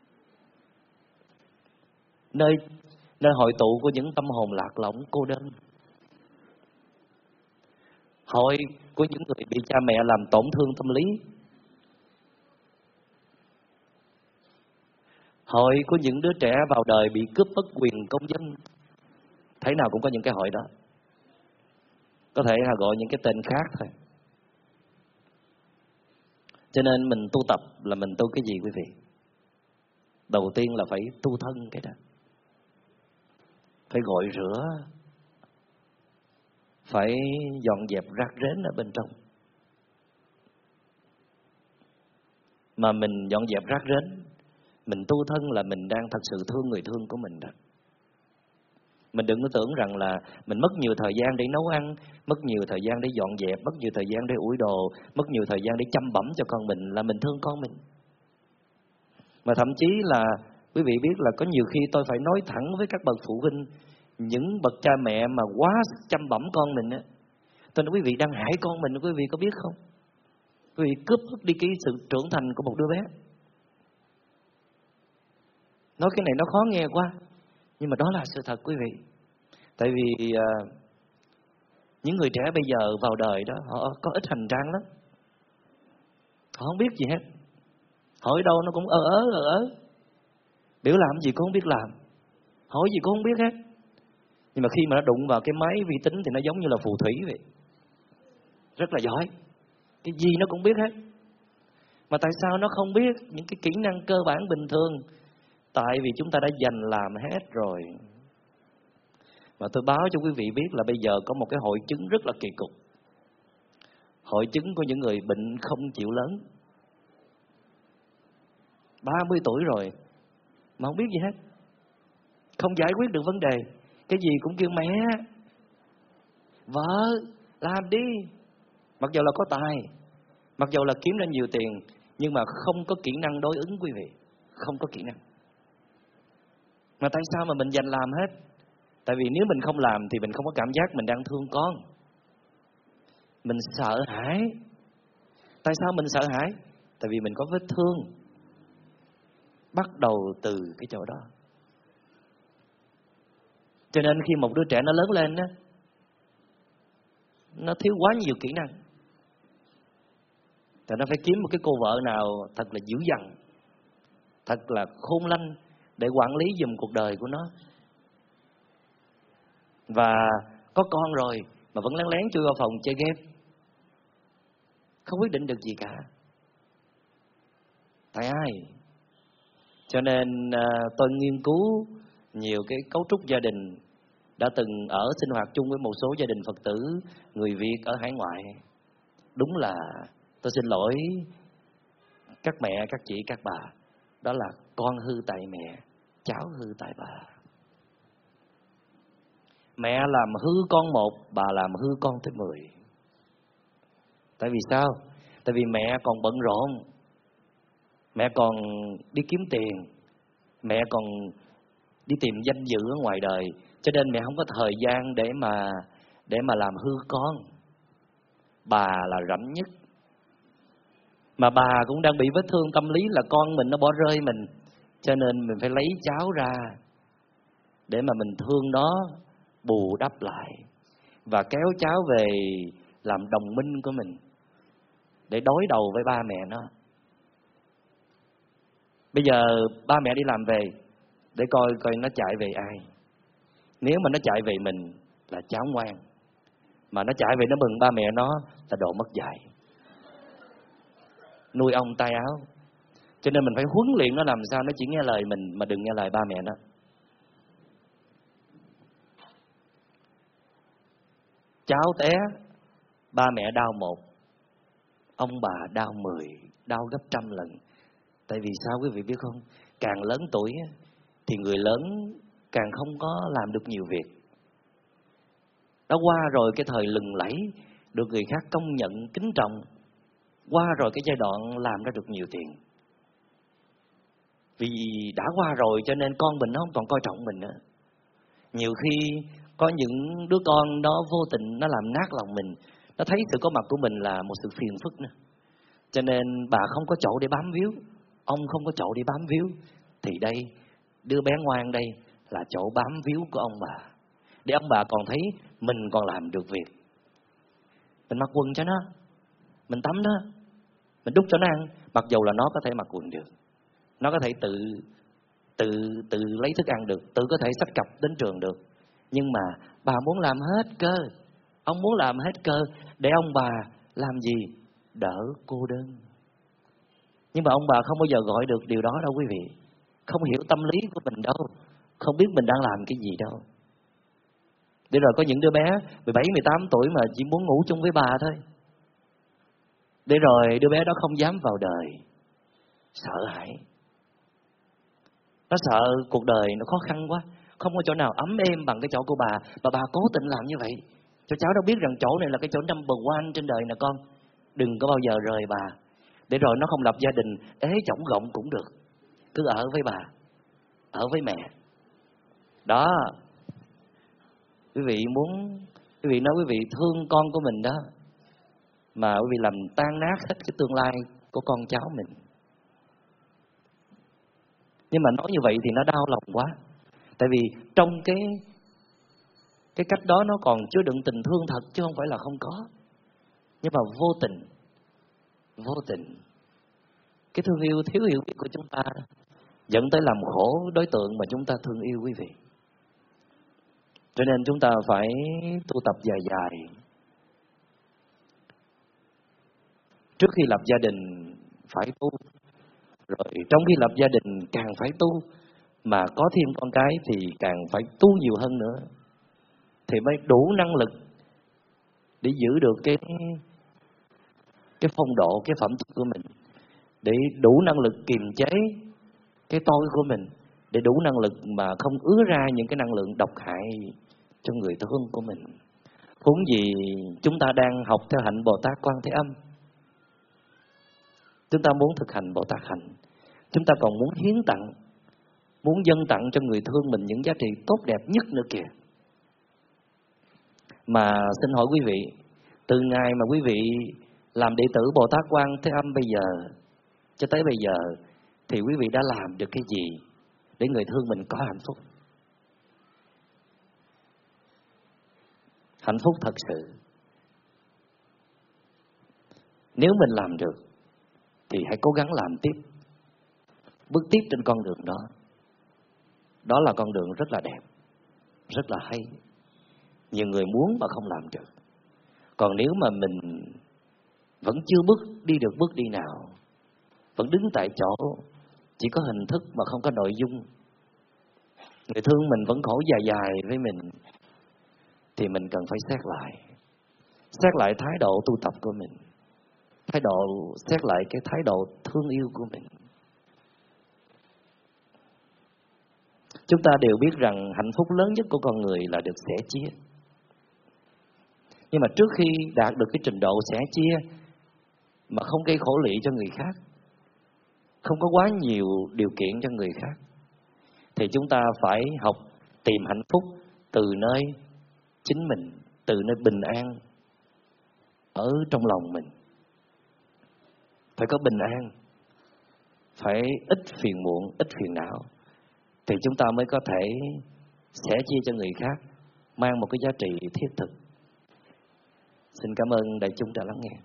Speaker 1: Nơi nơi hội tụ của những tâm hồn lạc lõng cô đơn, hội của những người bị cha mẹ làm tổn thương tâm lý, hội của những đứa trẻ vào đời bị cướp mất quyền công dân. Thế nào cũng có những cái hội đó. Có thể là gọi những cái tên khác thôi. Cho nên mình tu tập là mình tu cái gì quý vị? Đầu tiên là phải tu thân cái đó. Phải gội rửa, phải dọn dẹp rác rến ở bên trong. Mà mình dọn dẹp rác rến, mình tu thân là mình đang thật sự thương người thương của mình đó. Mình đừng có tưởng rằng là mình mất nhiều thời gian để nấu ăn, mất nhiều thời gian để dọn dẹp, mất nhiều thời gian để ủi đồ, mất nhiều thời gian để chăm bẵm cho con mình là mình thương con mình. Mà thậm chí là quý vị biết là có nhiều khi tôi phải nói thẳng với các bậc phụ huynh, những bậc cha mẹ mà quá chăm bẵm con mình á, tôi nói quý vị đang hại con mình, quý vị có biết không? Quý vị cướp mất đi cái sự trưởng thành của một đứa bé. Nói cái này nó khó nghe quá, nhưng mà đó là sự thật quý vị. Tại vì uh, những người trẻ bây giờ vào đời đó, họ có ít hành trang lắm. Họ không biết gì hết. Hỏi đâu nó cũng ơ ớ ơ ớ. Biểu làm gì cũng không biết làm, hỏi gì cũng không biết hết. Nhưng mà khi mà nó đụng vào cái máy vi tính thì nó giống như là phù thủy vậy. Rất là giỏi, cái gì nó cũng biết hết. Mà tại sao nó không biết những cái kỹ năng cơ bản bình thường? Tại vì chúng ta đã dành làm hết rồi. Mà tôi báo cho quý vị biết là bây giờ có một cái hội chứng rất là kỳ cục. Hội chứng của những người bệnh không chịu lớn, ba mươi tuổi rồi mà không biết gì hết, không giải quyết được vấn đề. Cái gì cũng kêu mẹ, vợ, làm đi. Mặc dù là có tài, mặc dù là kiếm ra nhiều tiền, nhưng mà không có kỹ năng đối ứng quý vị. Không có kỹ năng. Mà tại sao mà mình dành làm hết? Tại vì nếu mình không làm thì mình không có cảm giác mình đang thương con. Mình sợ hãi. Tại sao mình sợ hãi? Tại vì mình có vết thương. Bắt đầu từ cái chỗ đó. Cho nên khi một đứa trẻ nó lớn lên á, nó thiếu quá nhiều kỹ năng, thì nó phải kiếm một cái cô vợ nào thật là dữ dằn, thật là khôn lanh để quản lý giùm cuộc đời của nó. Và có con rồi mà vẫn lén lén chui vào phòng chơi game, không quyết định được gì cả. Tại ai? Cho nên tôi nghiên cứu nhiều cái cấu trúc gia đình, đã từng ở sinh hoạt chung với một số gia đình Phật tử người Việt ở hải ngoại. Đúng là tôi xin lỗi các mẹ, các chị, các bà, đó là con hư tại mẹ, cháu hư tại bà. Mẹ làm hư con một, bà làm hư con tới mười. Tại vì sao? Tại vì mẹ còn bận rộn, mẹ còn đi kiếm tiền, mẹ còn đi tìm danh dự ở ngoài đời, cho nên mẹ không có thời gian để mà để mà làm hư con. Bà là rảnh nhất. Mà bà cũng đang bị vết thương tâm lý là con mình nó bỏ rơi mình, cho nên mình phải lấy cháu ra để mà mình thương nó, bù đắp lại và kéo cháu về làm đồng minh của mình để đối đầu với ba mẹ nó. Bây giờ ba mẹ đi làm về, để coi coi nó chạy về ai. Nếu mà nó chạy về mình là cháu ngoan, mà nó chạy về nó mừng ba mẹ nó là đồ mất dạy, nuôi ông tay áo. Cho nên mình phải huấn luyện nó làm sao nó chỉ nghe lời mình mà đừng nghe lời ba mẹ nó. cháu té, ba mẹ đau một, ông bà đau mười, đau gấp trăm lần. Tại vì sao quý vị biết không? Càng lớn tuổi thì người lớn càng không có làm được nhiều việc. Đã qua rồi cái thời lừng lẫy, được người khác công nhận, kính trọng. Qua rồi cái giai đoạn làm ra được nhiều tiền. Vì đã qua rồi cho nên con mình nó không còn coi trọng mình nữa. Nhiều khi có những đứa con đó vô tình nó làm nát lòng mình. Nó thấy sự có mặt của mình là một sự phiền phức nữa. Cho nên bà không có chỗ để bám víu, ông không có chỗ để bám víu. Thì đây, đứa bé ngoan đây là chỗ bám víu của ông bà. Để ông bà còn thấy mình còn làm được việc. Mình mặc quần cho nó, mình tắm nó, mình đút cho nó ăn. Mặc dù là nó có thể mặc quần được, nó có thể tự tự tự lấy thức ăn được, tự có thể xách cặp đến trường được. Nhưng mà bà muốn làm hết cơ, ông muốn làm hết cơ để ông bà làm gì? Đỡ cô đơn. Nhưng mà ông bà không bao giờ gọi được điều đó đâu quý vị. Không hiểu tâm lý của mình đâu, không biết mình đang làm cái gì đâu. Để rồi có những đứa bé mười bảy, mười tám tuổi mà chỉ muốn ngủ chung với bà thôi. Để rồi đứa bé đó không dám vào đời, sợ hãi. Nó sợ cuộc đời nó khó khăn quá, không có chỗ nào ấm êm bằng cái chỗ của bà. Và bà cố tình làm như vậy cho cháu nó biết rằng chỗ này là cái chỗ number one trên đời nè con. Đừng có bao giờ rời bà. Để rồi nó không lập gia đình, ế chổng gọng cũng được, cứ ở với bà, ở với mẹ. Đó. Quý vị muốn, quý vị nói quý vị thương con của mình đó, mà quý vị làm tan nát hết cái tương lai của con cháu mình. Nhưng mà nói như vậy thì nó đau lòng quá. Tại vì trong cái cái cách đó nó còn chứa đựng tình thương thật, chứ không phải là không có. Nhưng mà vô tình, vô tình cái thương yêu thiếu hiểu biết của chúng ta dẫn tới làm khổ đối tượng mà chúng ta thương yêu quý vị. Cho nên chúng ta phải tu tập dài dài. Trước khi lập gia đình phải tu, rồi trong khi lập gia đình càng phải tu, mà có thêm con cái thì càng phải tu nhiều hơn nữa, thì mới đủ năng lực để giữ được cái cái phong độ, cái phẩm chất của mình, để đủ năng lực kiềm chế cái tôi của mình, để đủ năng lực mà không ứa ra những cái năng lượng độc hại cho người thương của mình. Huống gì chúng ta đang học theo hạnh Bồ Tát Quan Thế Âm. Chúng ta muốn thực hành Bồ Tát hạnh, chúng ta còn muốn hiến tặng, muốn dâng tặng cho người thương mình những giá trị tốt đẹp nhất nữa kìa. Mà xin hỏi quý vị, từ ngày mà quý vị làm đệ tử Bồ Tát Quan Thế Âm bây giờ cho tới bây giờ, thì quý vị đã làm được cái gì để người thương mình có hạnh phúc? Hạnh phúc thật sự, nếu mình làm được thì hãy cố gắng làm tiếp, bước tiếp trên con đường đó. Đó là con đường rất là đẹp, rất là hay. Nhiều người muốn mà không làm được. Còn nếu mà mình vẫn chưa bước đi được bước đi nào, vẫn đứng tại chỗ, chỉ có hình thức mà không có nội dung, người thương mình vẫn khổ dài dài với mình, thì mình cần phải xét lại. Xét lại thái độ tu tập của mình, thái độ, xét lại cái thái độ thương yêu của mình. Chúng ta đều biết rằng hạnh phúc lớn nhất của con người là được sẻ chia. Nhưng mà trước khi đạt được cái trình độ sẻ chia mà không gây khổ lụy cho người khác, không có quá nhiều điều kiện cho người khác, thì chúng ta phải học tìm hạnh phúc từ nơi chính mình, từ nơi bình an ở trong lòng mình. Phải có bình an, phải ít phiền muộn, ít phiền não, thì chúng ta mới có thể sẻ chia cho người khác, mang một cái giá trị thiết thực. Xin cảm ơn đại chúng đã lắng nghe.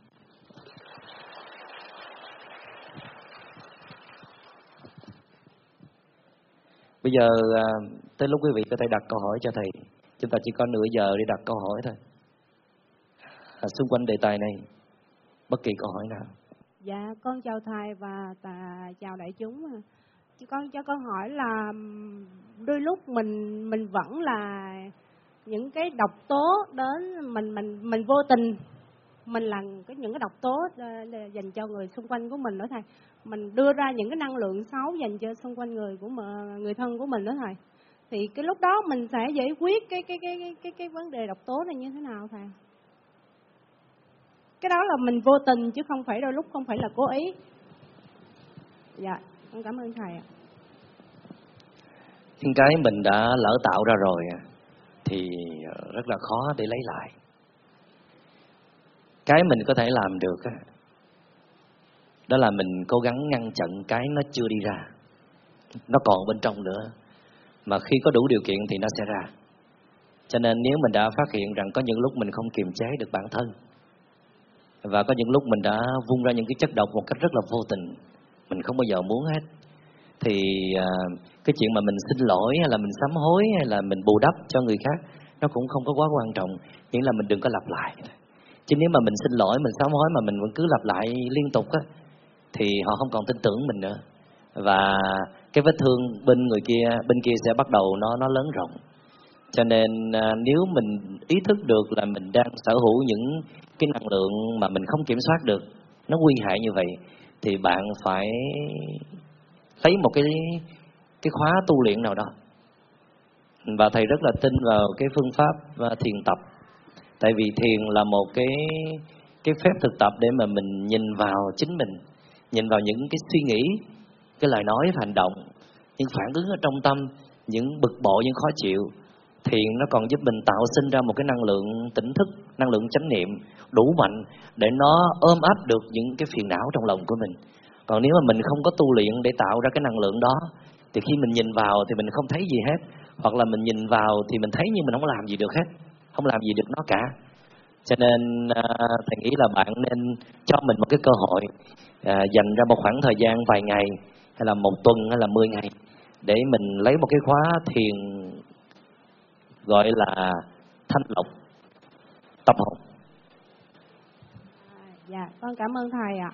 Speaker 1: Bây giờ tới lúc quý vị có thể đặt câu hỏi cho thầy. Chúng ta chỉ có nửa giờ để đặt câu hỏi thôi. À, xung quanh đề tài này, bất kỳ câu hỏi nào.
Speaker 2: Dạ, con chào thầy và tà, chào đại chúng. Con cho con hỏi là đôi lúc mình mình vẫn là những cái độc tố đến mình mình mình vô tình mình là cái những cái độc tố dành cho người xung quanh của mình đó thầy. Mình đưa ra những cái năng lượng xấu dành cho xung quanh người của mình, người thân của mình đó thầy. Thì cái lúc đó mình sẽ giải quyết cái cái cái cái cái, cái vấn đề độc tố này như thế nào thầy? Cái đó là mình vô tình chứ không phải đôi lúc không phải là cố ý. Dạ, con cảm ơn thầy ạ.
Speaker 1: Những cái mình đã lỡ tạo ra rồi thì rất là khó để lấy lại. Cái mình có thể làm được đó là mình cố gắng ngăn chặn cái nó chưa đi ra, nó còn bên trong nữa, mà khi có đủ điều kiện thì nó sẽ ra. Cho nên nếu mình đã phát hiện rằng có những lúc mình không kiềm chế được bản thân, và có những lúc mình đã vung ra những cái chất độc một cách rất là vô tình, mình không bao giờ muốn hết, thì à, cái chuyện mà mình xin lỗi hay là mình sám hối hay là mình bù đắp cho người khác nó cũng không có quá quan trọng, nhưng là mình đừng có lặp lại. Chứ nếu mà mình xin lỗi, mình sám hối mà mình vẫn cứ lặp lại liên tục á, thì họ không còn tin tưởng mình nữa, và cái vết thương bên người kia bên kia sẽ bắt đầu nó nó lớn rộng. Cho nên à, nếu mình ý thức được là mình đang sở hữu những cái năng lượng mà mình không kiểm soát được, nó nguy hại như vậy, thì bạn phải lấy một cái cái khóa tu luyện nào đó. Và thầy rất là tin vào cái phương pháp thiền tập. Tại vì thiền là một cái cái phép thực tập để mà mình nhìn vào chính mình, nhìn vào những cái suy nghĩ, cái lời nói và hành động, những phản ứng ở trong tâm, những bực bội, những khó chịu. Thiền nó còn giúp mình tạo sinh ra một cái năng lượng tỉnh thức, năng lượng chánh niệm đủ mạnh để nó ôm ấp được những cái phiền não trong lòng của mình. Còn nếu mà mình không có tu luyện để tạo ra cái năng lượng đó, thì khi mình nhìn vào thì mình không thấy gì hết, hoặc là mình nhìn vào thì mình thấy nhưng mình không làm gì được hết, không làm gì được nó cả. Cho nên à, thầy nghĩ là bạn nên cho mình một cái cơ hội, à, dành ra một khoảng thời gian vài ngày, hay là một tuần, hay là mười ngày, để mình lấy một cái khóa thiền gọi là thanh lọc tâm hồn.
Speaker 2: À, dạ, con cảm ơn thầy ạ.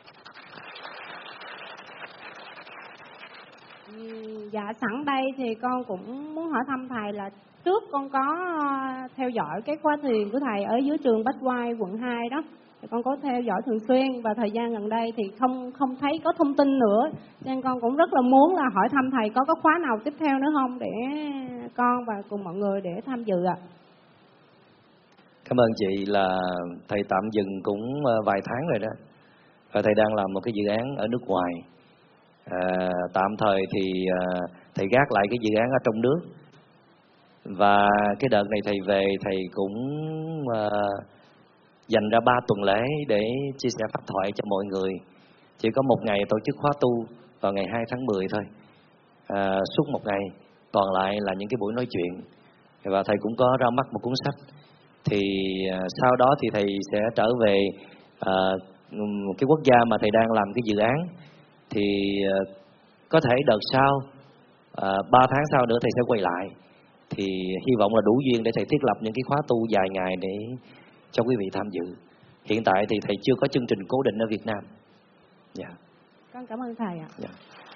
Speaker 2: Dạ, sẵn đây thì con cũng muốn hỏi thăm thầy là trước con có theo dõi cái khóa thiền của thầy ở dưới trường Bách Oai quận hai đó, thì con có theo dõi thường xuyên, và thời gian gần đây thì không không thấy có thông tin nữa, nên con cũng rất là muốn là hỏi thăm thầy có cái khóa nào tiếp theo nữa không, để con và cùng mọi người để tham dự ạ.
Speaker 1: Cảm ơn chị. Là thầy tạm dừng cũng vài tháng rồi đó, và thầy đang làm một cái dự án ở nước ngoài. À, tạm thời thì à, thầy gác lại cái dự án ở trong nước, và cái đợt này thầy về thầy cũng à, dành ra ba tuần lễ để chia sẻ pháp thoại cho mọi người. Chỉ có một ngày tổ chức khóa tu vào ngày hai tháng mười thôi, à, suốt một ngày, còn lại là những cái buổi nói chuyện. Và thầy cũng có ra mắt một cuốn sách. Thì à, sau đó thì thầy sẽ trở về à, một cái quốc gia mà thầy đang làm cái dự án. Thì à, có thể đợt sau, à, ba tháng sau nữa thầy sẽ quay lại. Thì hy vọng là đủ duyên để thầy thiết lập những cái khóa tu dài ngày để cho quý vị tham dự. Hiện tại thì thầy chưa có chương trình cố định ở Việt Nam. Dạ. Yeah.
Speaker 2: Con cảm ơn thầy ạ.
Speaker 1: Yeah.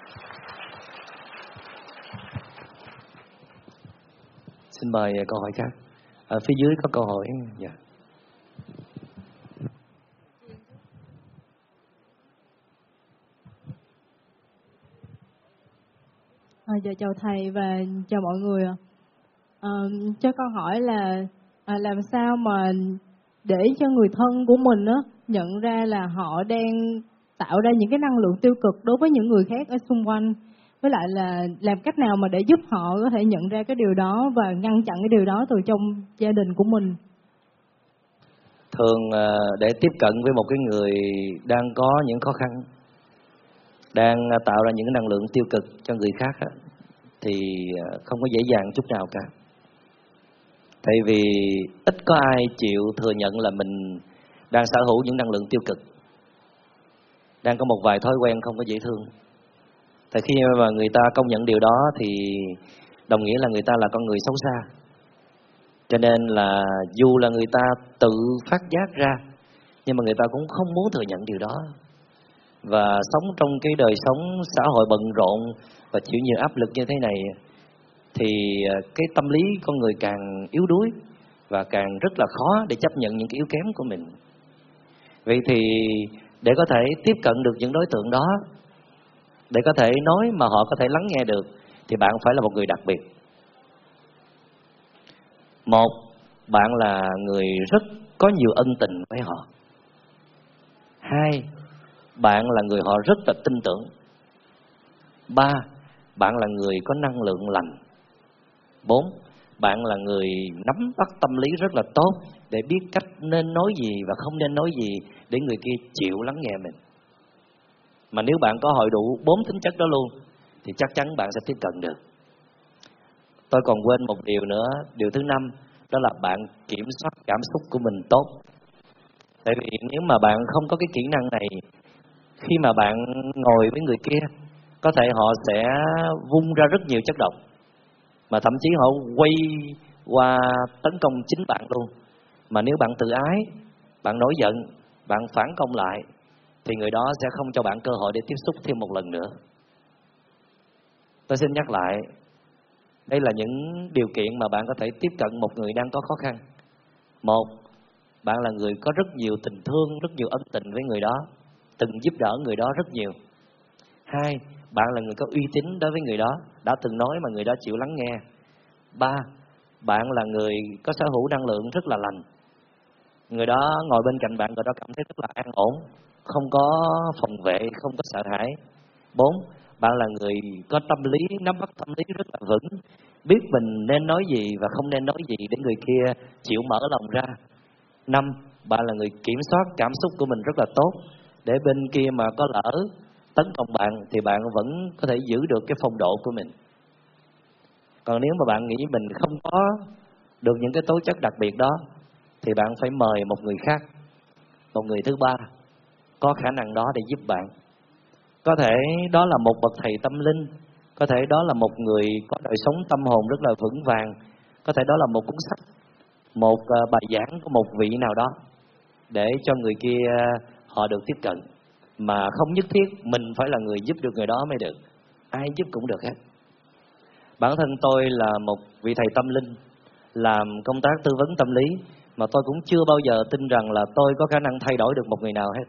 Speaker 1: Xin mời câu hỏi khác. Ở phía dưới có câu hỏi. Dạ. Yeah.
Speaker 3: À, dạ, chào thầy và chào mọi người. À, cho con hỏi là à, làm sao mà để cho người thân của mình á nhận ra là họ đang tạo ra những cái năng lượng tiêu cực đối với những người khác ở xung quanh, với lại là làm cách nào mà để giúp họ có thể nhận ra cái điều đó và ngăn chặn cái điều đó từ trong gia đình của mình?
Speaker 1: Thường để tiếp cận với một cái người đang có những khó khăn, đang tạo ra những năng lượng tiêu cực cho người khác á, thì không có dễ dàng chút nào cả. Tại vì ít có ai chịu thừa nhận là mình đang sở hữu những năng lượng tiêu cực, đang có một vài thói quen không có dễ thương. Tại khi mà người ta công nhận điều đó thì đồng nghĩa là người ta là con người xấu xa. Cho nên là dù là người ta tự phát giác ra, nhưng mà người ta cũng không muốn thừa nhận điều đó. Và sống trong cái đời sống xã hội bận rộn và chịu nhiều áp lực như thế này, thì cái tâm lý con người càng yếu đuối và càng rất là khó để chấp nhận những cái yếu kém của mình. Vậy thì để có thể tiếp cận được những đối tượng đó, để có thể nói mà họ có thể lắng nghe được, thì bạn phải là một người đặc biệt. Một, bạn là người rất có nhiều ân tình với họ. Hai, bạn là người họ rất là tin tưởng. Ba, bạn là người có năng lượng lành. Bốn, bạn là người nắm bắt tâm lý rất là tốt để biết cách nên nói gì và không nên nói gì để người kia chịu lắng nghe mình. Mà nếu bạn có hội đủ bốn tính chất đó luôn thì chắc chắn bạn sẽ tiếp cận được. Tôi còn quên một điều nữa, điều thứ năm, đó là bạn kiểm soát cảm xúc của mình tốt. Tại vì nếu mà bạn không có cái kỹ năng này, khi mà bạn ngồi với người kia, có thể họ sẽ vung ra rất nhiều chất độc, mà thậm chí họ quay qua tấn công chính bạn luôn. Mà nếu bạn tự ái, bạn nổi giận, bạn phản công lại, thì người đó sẽ không cho bạn cơ hội để tiếp xúc thêm một lần nữa. Tôi xin nhắc lại, đây là những điều kiện mà bạn có thể tiếp cận một người đang có khó khăn. Một, bạn là người có rất nhiều tình thương, rất nhiều ân tình với người đó, từng giúp đỡ người đó rất nhiều. Hai, bạn là người có uy tín đối với người đó, đã từng nói mà người đó chịu lắng nghe. Ba, bạn là người có sở hữu năng lượng rất là lành. Người đó ngồi bên cạnh bạn, người đó cảm thấy rất là an ổn, không có phòng vệ, không có sợ hãi. Bốn, bạn là người có tâm lý, nắm bắt tâm lý rất là vững, biết mình nên nói gì và không nên nói gì để người kia chịu mở lòng ra. Năm, bạn là người kiểm soát cảm xúc của mình rất là tốt, để bên kia mà có lỡ tấn công bạn thì bạn vẫn có thể giữ được cái phong độ của mình. Còn nếu mà bạn nghĩ mình không có được những cái tố chất đặc biệt đó, thì bạn phải mời một người khác, một người thứ ba có khả năng đó để giúp bạn. Có thể đó là một bậc thầy tâm linh, có thể đó là một người có đời sống tâm hồn rất là vững vàng, có thể đó là một cuốn sách, một bài giảng của một vị nào đó, để cho người kia họ được tiếp cận. Mà không nhất thiết mình phải là người giúp được người đó mới được, ai giúp cũng được hết. Bản thân tôi là một vị thầy tâm linh, làm công tác tư vấn tâm lý, mà tôi cũng chưa bao giờ tin rằng là tôi có khả năng thay đổi được một người nào hết.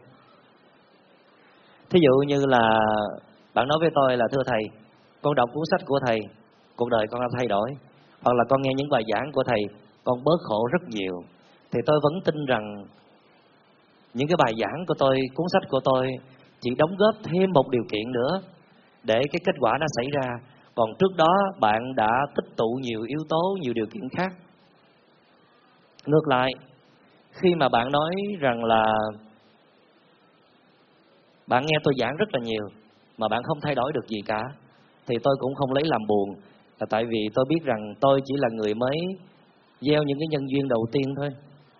Speaker 1: Thí dụ như là bạn nói với tôi là thưa thầy, con đọc cuốn sách của thầy, cuộc đời con đã thay đổi. Hoặc là con nghe những bài giảng của thầy, con bớt khổ rất nhiều. Thì tôi vẫn tin rằng những cái bài giảng của tôi, cuốn sách của tôi chỉ đóng góp thêm một điều kiện nữa để cái kết quả nó xảy ra. Còn trước đó bạn đã tích tụ nhiều yếu tố, nhiều điều kiện khác. Ngược lại, khi mà bạn nói rằng là bạn nghe tôi giảng rất là nhiều mà bạn không thay đổi được gì cả, thì tôi cũng không lấy làm buồn. Là tại vì tôi biết rằng tôi chỉ là người mới gieo những cái nhân duyên đầu tiên thôi,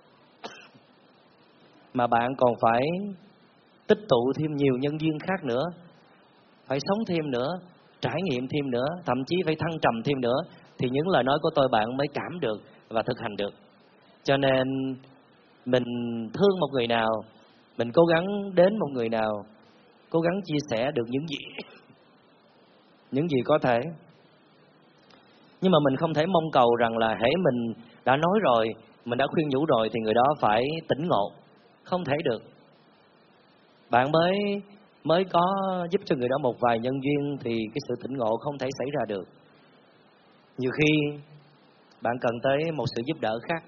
Speaker 1: mà bạn còn phải tích tụ thêm nhiều nhân duyên khác nữa, phải sống thêm nữa, trải nghiệm thêm nữa, thậm chí phải thăng trầm thêm nữa, thì những lời nói của tôi bạn mới cảm được và thực hành được. Cho nên mình thương một người nào, mình cố gắng đến một người nào, cố gắng chia sẻ được những gì những gì có thể. Nhưng mà mình không thể mong cầu rằng là hễ mình đã nói rồi, mình đã khuyên nhủ rồi thì người đó phải tỉnh ngộ. Không thể được. Bạn mới mới có giúp cho người đó một vài nhân duyên thì cái sự tỉnh ngộ không thể xảy ra được. Nhiều khi bạn cần tới một sự giúp đỡ khác.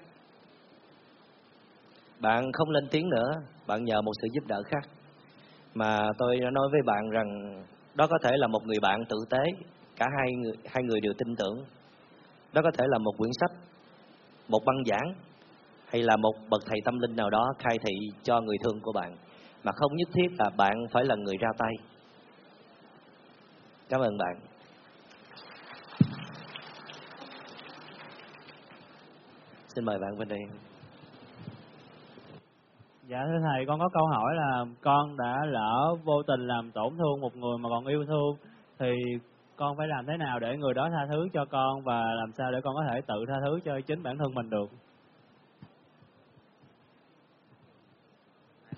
Speaker 1: Bạn không lên tiếng nữa, bạn nhờ một sự giúp đỡ khác. Mà tôi đã nói với bạn rằng đó có thể là một người bạn tử tế, cả hai người, hai người đều tin tưởng. Đó có thể là một quyển sách, một băng giảng, hay là một bậc thầy tâm linh nào đó khai thị cho người thương của bạn. Mà không nhất thiết là bạn phải là người ra tay. Cảm ơn bạn. Xin mời bạn bên đây.
Speaker 4: Dạ thưa thầy, con có câu hỏi là con đã lỡ vô tình làm tổn thương một người mà còn yêu thương, thì con phải làm thế nào để người đó tha thứ cho con, và làm sao để con có thể tự tha thứ cho chính bản thân mình được?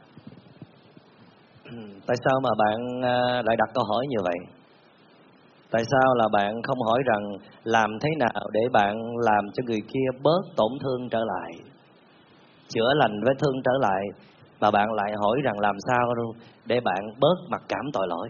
Speaker 1: Tại sao mà bạn lại đặt câu hỏi như vậy? Tại sao là bạn không hỏi rằng làm thế nào để bạn làm cho người kia bớt tổn thương trở lại, chữa lành vết thương trở lại, mà bạn lại hỏi rằng làm sao để bạn bớt mặc cảm tội lỗi?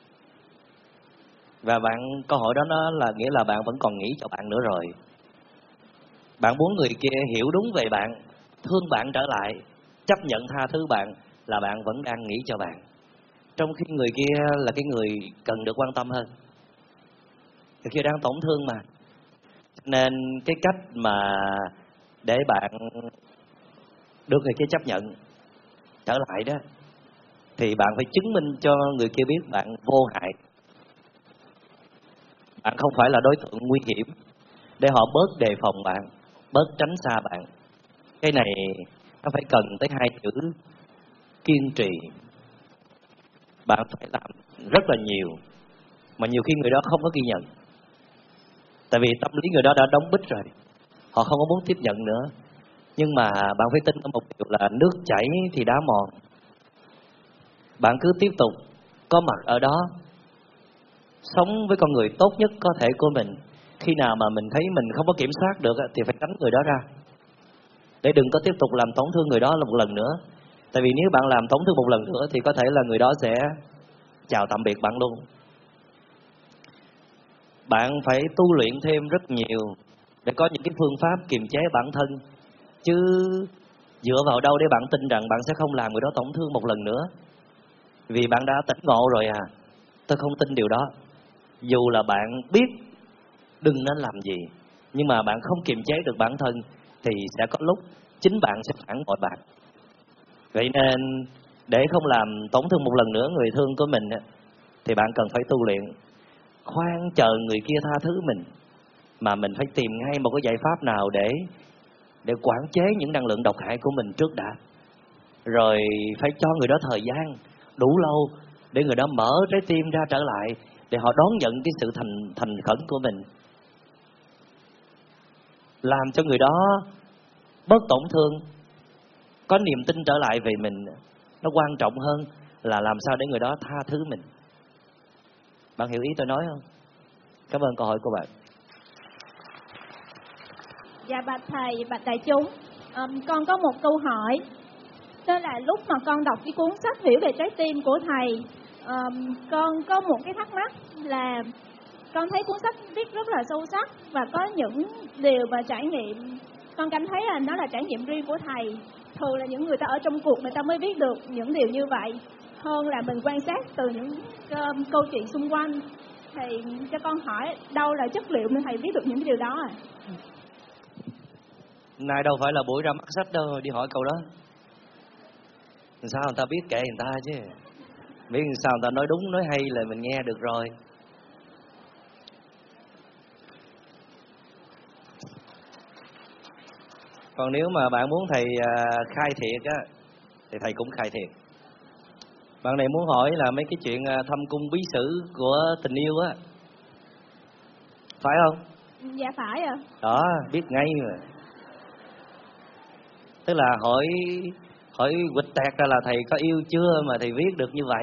Speaker 1: Và bạn câu hỏi đó nó là nghĩa là bạn vẫn còn nghĩ cho bạn nữa rồi. Bạn muốn người kia hiểu đúng về bạn, thương bạn trở lại, chấp nhận tha thứ bạn, là bạn vẫn đang nghĩ cho bạn, trong khi người kia là cái người cần được quan tâm hơn. Người kia đang tổn thương mà. Nên cái cách mà để bạn được người kia chấp nhận trở lại đó, thì bạn phải chứng minh cho người kia biết bạn vô hại, bạn không phải là đối tượng nguy hiểm, để họ bớt đề phòng bạn, bớt tránh xa bạn. Cái này nó phải cần tới hai chữ kiên trì. Bạn phải làm rất là nhiều, mà nhiều khi người đó không có ghi nhận. Tại vì tâm lý người đó đã đóng bít rồi, họ không có muốn tiếp nhận nữa. Nhưng mà bạn phải tin ở một điều là nước chảy thì đá mòn. Bạn cứ tiếp tục có mặt ở đó, sống với con người tốt nhất có thể của mình. Khi nào mà mình thấy mình không có kiểm soát được thì phải tránh người đó ra, để đừng có tiếp tục làm tổn thương người đó một lần nữa. Tại vì nếu bạn làm tổn thương một lần nữa thì có thể là người đó sẽ chào tạm biệt bạn luôn. Bạn phải tu luyện thêm rất nhiều để có những cái phương pháp kiềm chế bản thân. Chứ dựa vào đâu để bạn tin rằng bạn sẽ không làm người đó tổn thương một lần nữa? Vì bạn đã tỉnh ngộ rồi à. Tôi không tin điều đó. Dù là bạn biết đừng nên làm gì, nhưng mà bạn không kiềm chế được bản thân thì sẽ có lúc chính bạn sẽ phản bội bạn. Vậy nên để không làm tổn thương một lần nữa người thương của mình thì bạn cần phải tu luyện. Khoan chờ người kia tha thứ mình, mà mình phải tìm ngay một cái giải pháp nào để để quản chế những năng lượng độc hại của mình trước đã. Rồi phải cho người đó thời gian đủ lâu để người đó mở trái tim ra trở lại, để họ đón nhận cái sự thành thành khẩn của mình. Làm cho người đó bớt tổn thương, có niềm tin trở lại về mình, nó quan trọng hơn là làm sao để người đó tha thứ mình. Bạn hiểu ý tôi nói không? Cảm ơn câu hỏi của bạn.
Speaker 5: Dạ bạch thầy, bạch đại chúng, um, con có một câu hỏi. Đó là lúc mà con đọc cái cuốn sách Hiểu về trái tim của thầy, um, con có một cái thắc mắc là con thấy cuốn sách viết rất là sâu sắc và có những điều và trải nghiệm, con cảm thấy là nó là trải nghiệm riêng của thầy. Thường là những người ta ở trong cuộc người ta mới viết được những điều như vậy, hơn là mình quan sát từ những um, câu chuyện xung quanh. Thầy cho con hỏi đâu là chất liệu nên thầy viết được những điều đó à?
Speaker 1: Nay đâu phải là buổi ra mắt sách đâu, đi hỏi câu đó. Sao người ta biết kệ người ta chứ. Biết sao người ta nói đúng nói hay là mình nghe được rồi. Còn nếu mà bạn muốn thầy khai thiệt á, thì thầy cũng khai thiệt. Bạn này muốn hỏi là mấy cái chuyện thâm cung bí sử của tình yêu á, phải không?
Speaker 5: Dạ phải ạ. À.
Speaker 1: Đó, biết ngay mà. Tức là hỏi hỏi quịch tẹt ra là thầy có yêu chưa mà thầy viết được như vậy,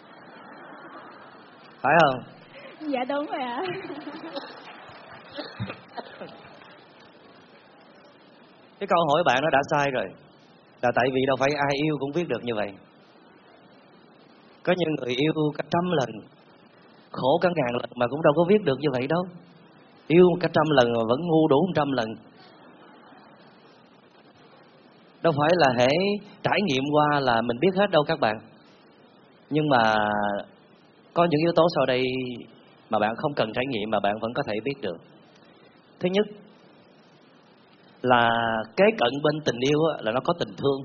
Speaker 1: phải không?
Speaker 5: Dạ đúng rồi ạ.
Speaker 1: Cái câu hỏi bạn nó đã sai rồi. Là tại vì đâu phải ai yêu cũng viết được như vậy. Có những người yêu cả trăm lần, khổ cả ngàn lần mà cũng đâu có viết được như vậy đâu. Yêu cả trăm lần mà vẫn ngu đủ một trăm lần. Đâu phải là hễ trải nghiệm qua là mình biết hết đâu các bạn. Nhưng mà có những yếu tố sau đây mà bạn không cần trải nghiệm mà bạn vẫn có thể biết được. Thứ nhất là kế cận bên tình yêu là nó có tình thương.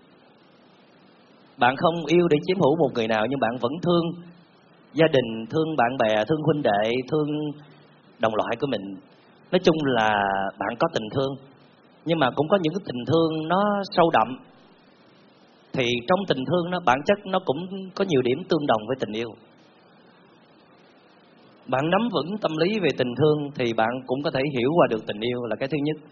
Speaker 1: Bạn không yêu để chiếm hữu một người nào, nhưng bạn vẫn thương gia đình, thương bạn bè, thương huynh đệ, thương đồng loại của mình. Nói chung là bạn có tình thương. Nhưng mà cũng có những cái tình thương nó sâu đậm. Thì trong tình thương nó bản chất nó cũng có nhiều điểm tương đồng với tình yêu. Bạn nắm vững tâm lý về tình thương thì bạn cũng có thể hiểu qua được tình yêu, là cái thứ nhất.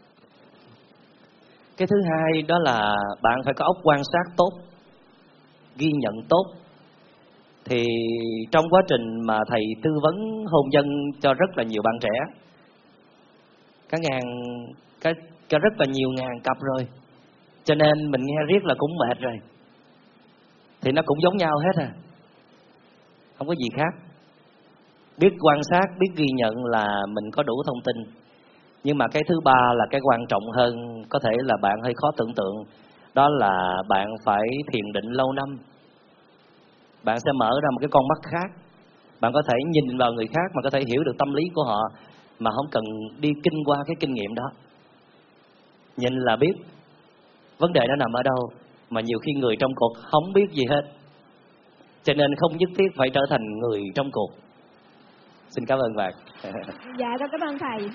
Speaker 1: Cái thứ hai đó là bạn phải có óc quan sát tốt, ghi nhận tốt. Thì trong quá trình mà thầy tư vấn hôn nhân cho rất là nhiều bạn trẻ, cả ngàn, cả, cả rất là nhiều ngàn cặp rồi. Cho nên mình nghe riết là cũng mệt rồi. Thì nó cũng giống nhau hết à, không có gì khác. Biết quan sát, biết ghi nhận là mình có đủ thông tin. Nhưng mà cái thứ ba là cái quan trọng hơn, có thể là bạn hơi khó tưởng tượng. Đó là bạn phải thiền định lâu năm. Bạn sẽ mở ra một cái con mắt khác. Bạn có thể nhìn vào người khác mà có thể hiểu được tâm lý của họ, mà không cần đi kinh qua cái kinh nghiệm đó. Nhìn là biết vấn đề nó nằm ở đâu. Mà nhiều khi người trong cuộc không biết gì hết, cho nên không nhất thiết phải trở thành người trong cuộc. Xin cảm ơn bạn.
Speaker 5: Dạ, con cảm ơn thầy.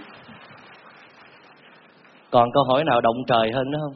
Speaker 1: Còn câu hỏi nào động trời hơn nữa không?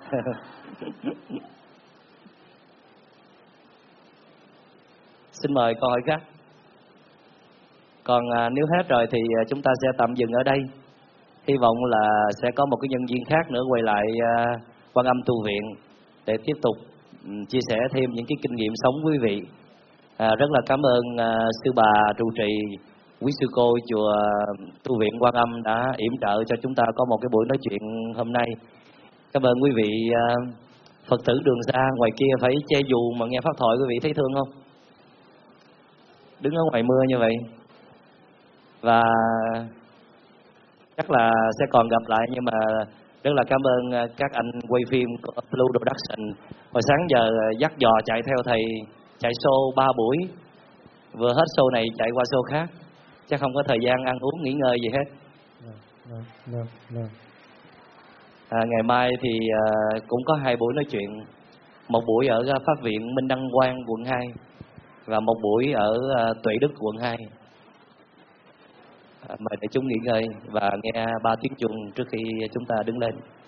Speaker 1: Xin mời câu hỏi khác. Còn à, nếu hết rồi thì chúng ta sẽ tạm dừng ở đây. Hy vọng là sẽ có một cái nhân viên khác nữa quay lại à, Quan Âm tu viện để tiếp tục um, chia sẻ thêm những cái kinh nghiệm sống quý vị. À, rất là cảm ơn à, sư bà trụ trì, quý sư cô chùa tu viện Quan Âm đã yểm trợ cho chúng ta có một cái buổi nói chuyện hôm nay. Cảm ơn quý vị à, Phật tử đường xa ngoài kia phải che dù mà nghe pháp thoại, quý vị thấy thương không? Đứng ở ngoài mưa như vậy. Và chắc là sẽ còn gặp lại, nhưng mà rất là cảm ơn các anh quay phim của Blue Production. Hồi sáng giờ dắt dò chạy theo thầy, chạy show ba buổi, vừa hết show này chạy qua show khác, chắc không có thời gian ăn uống nghỉ ngơi gì hết. À, ngày mai thì à, cũng có hai buổi nói chuyện, một buổi ở Pháp viện Minh Đăng Quang quận hai và một buổi ở à, Tuệ Đức quận hai. À, mời đại chúng nghỉ ngơi và nghe ba tiếng chuông trước khi chúng ta đứng lên.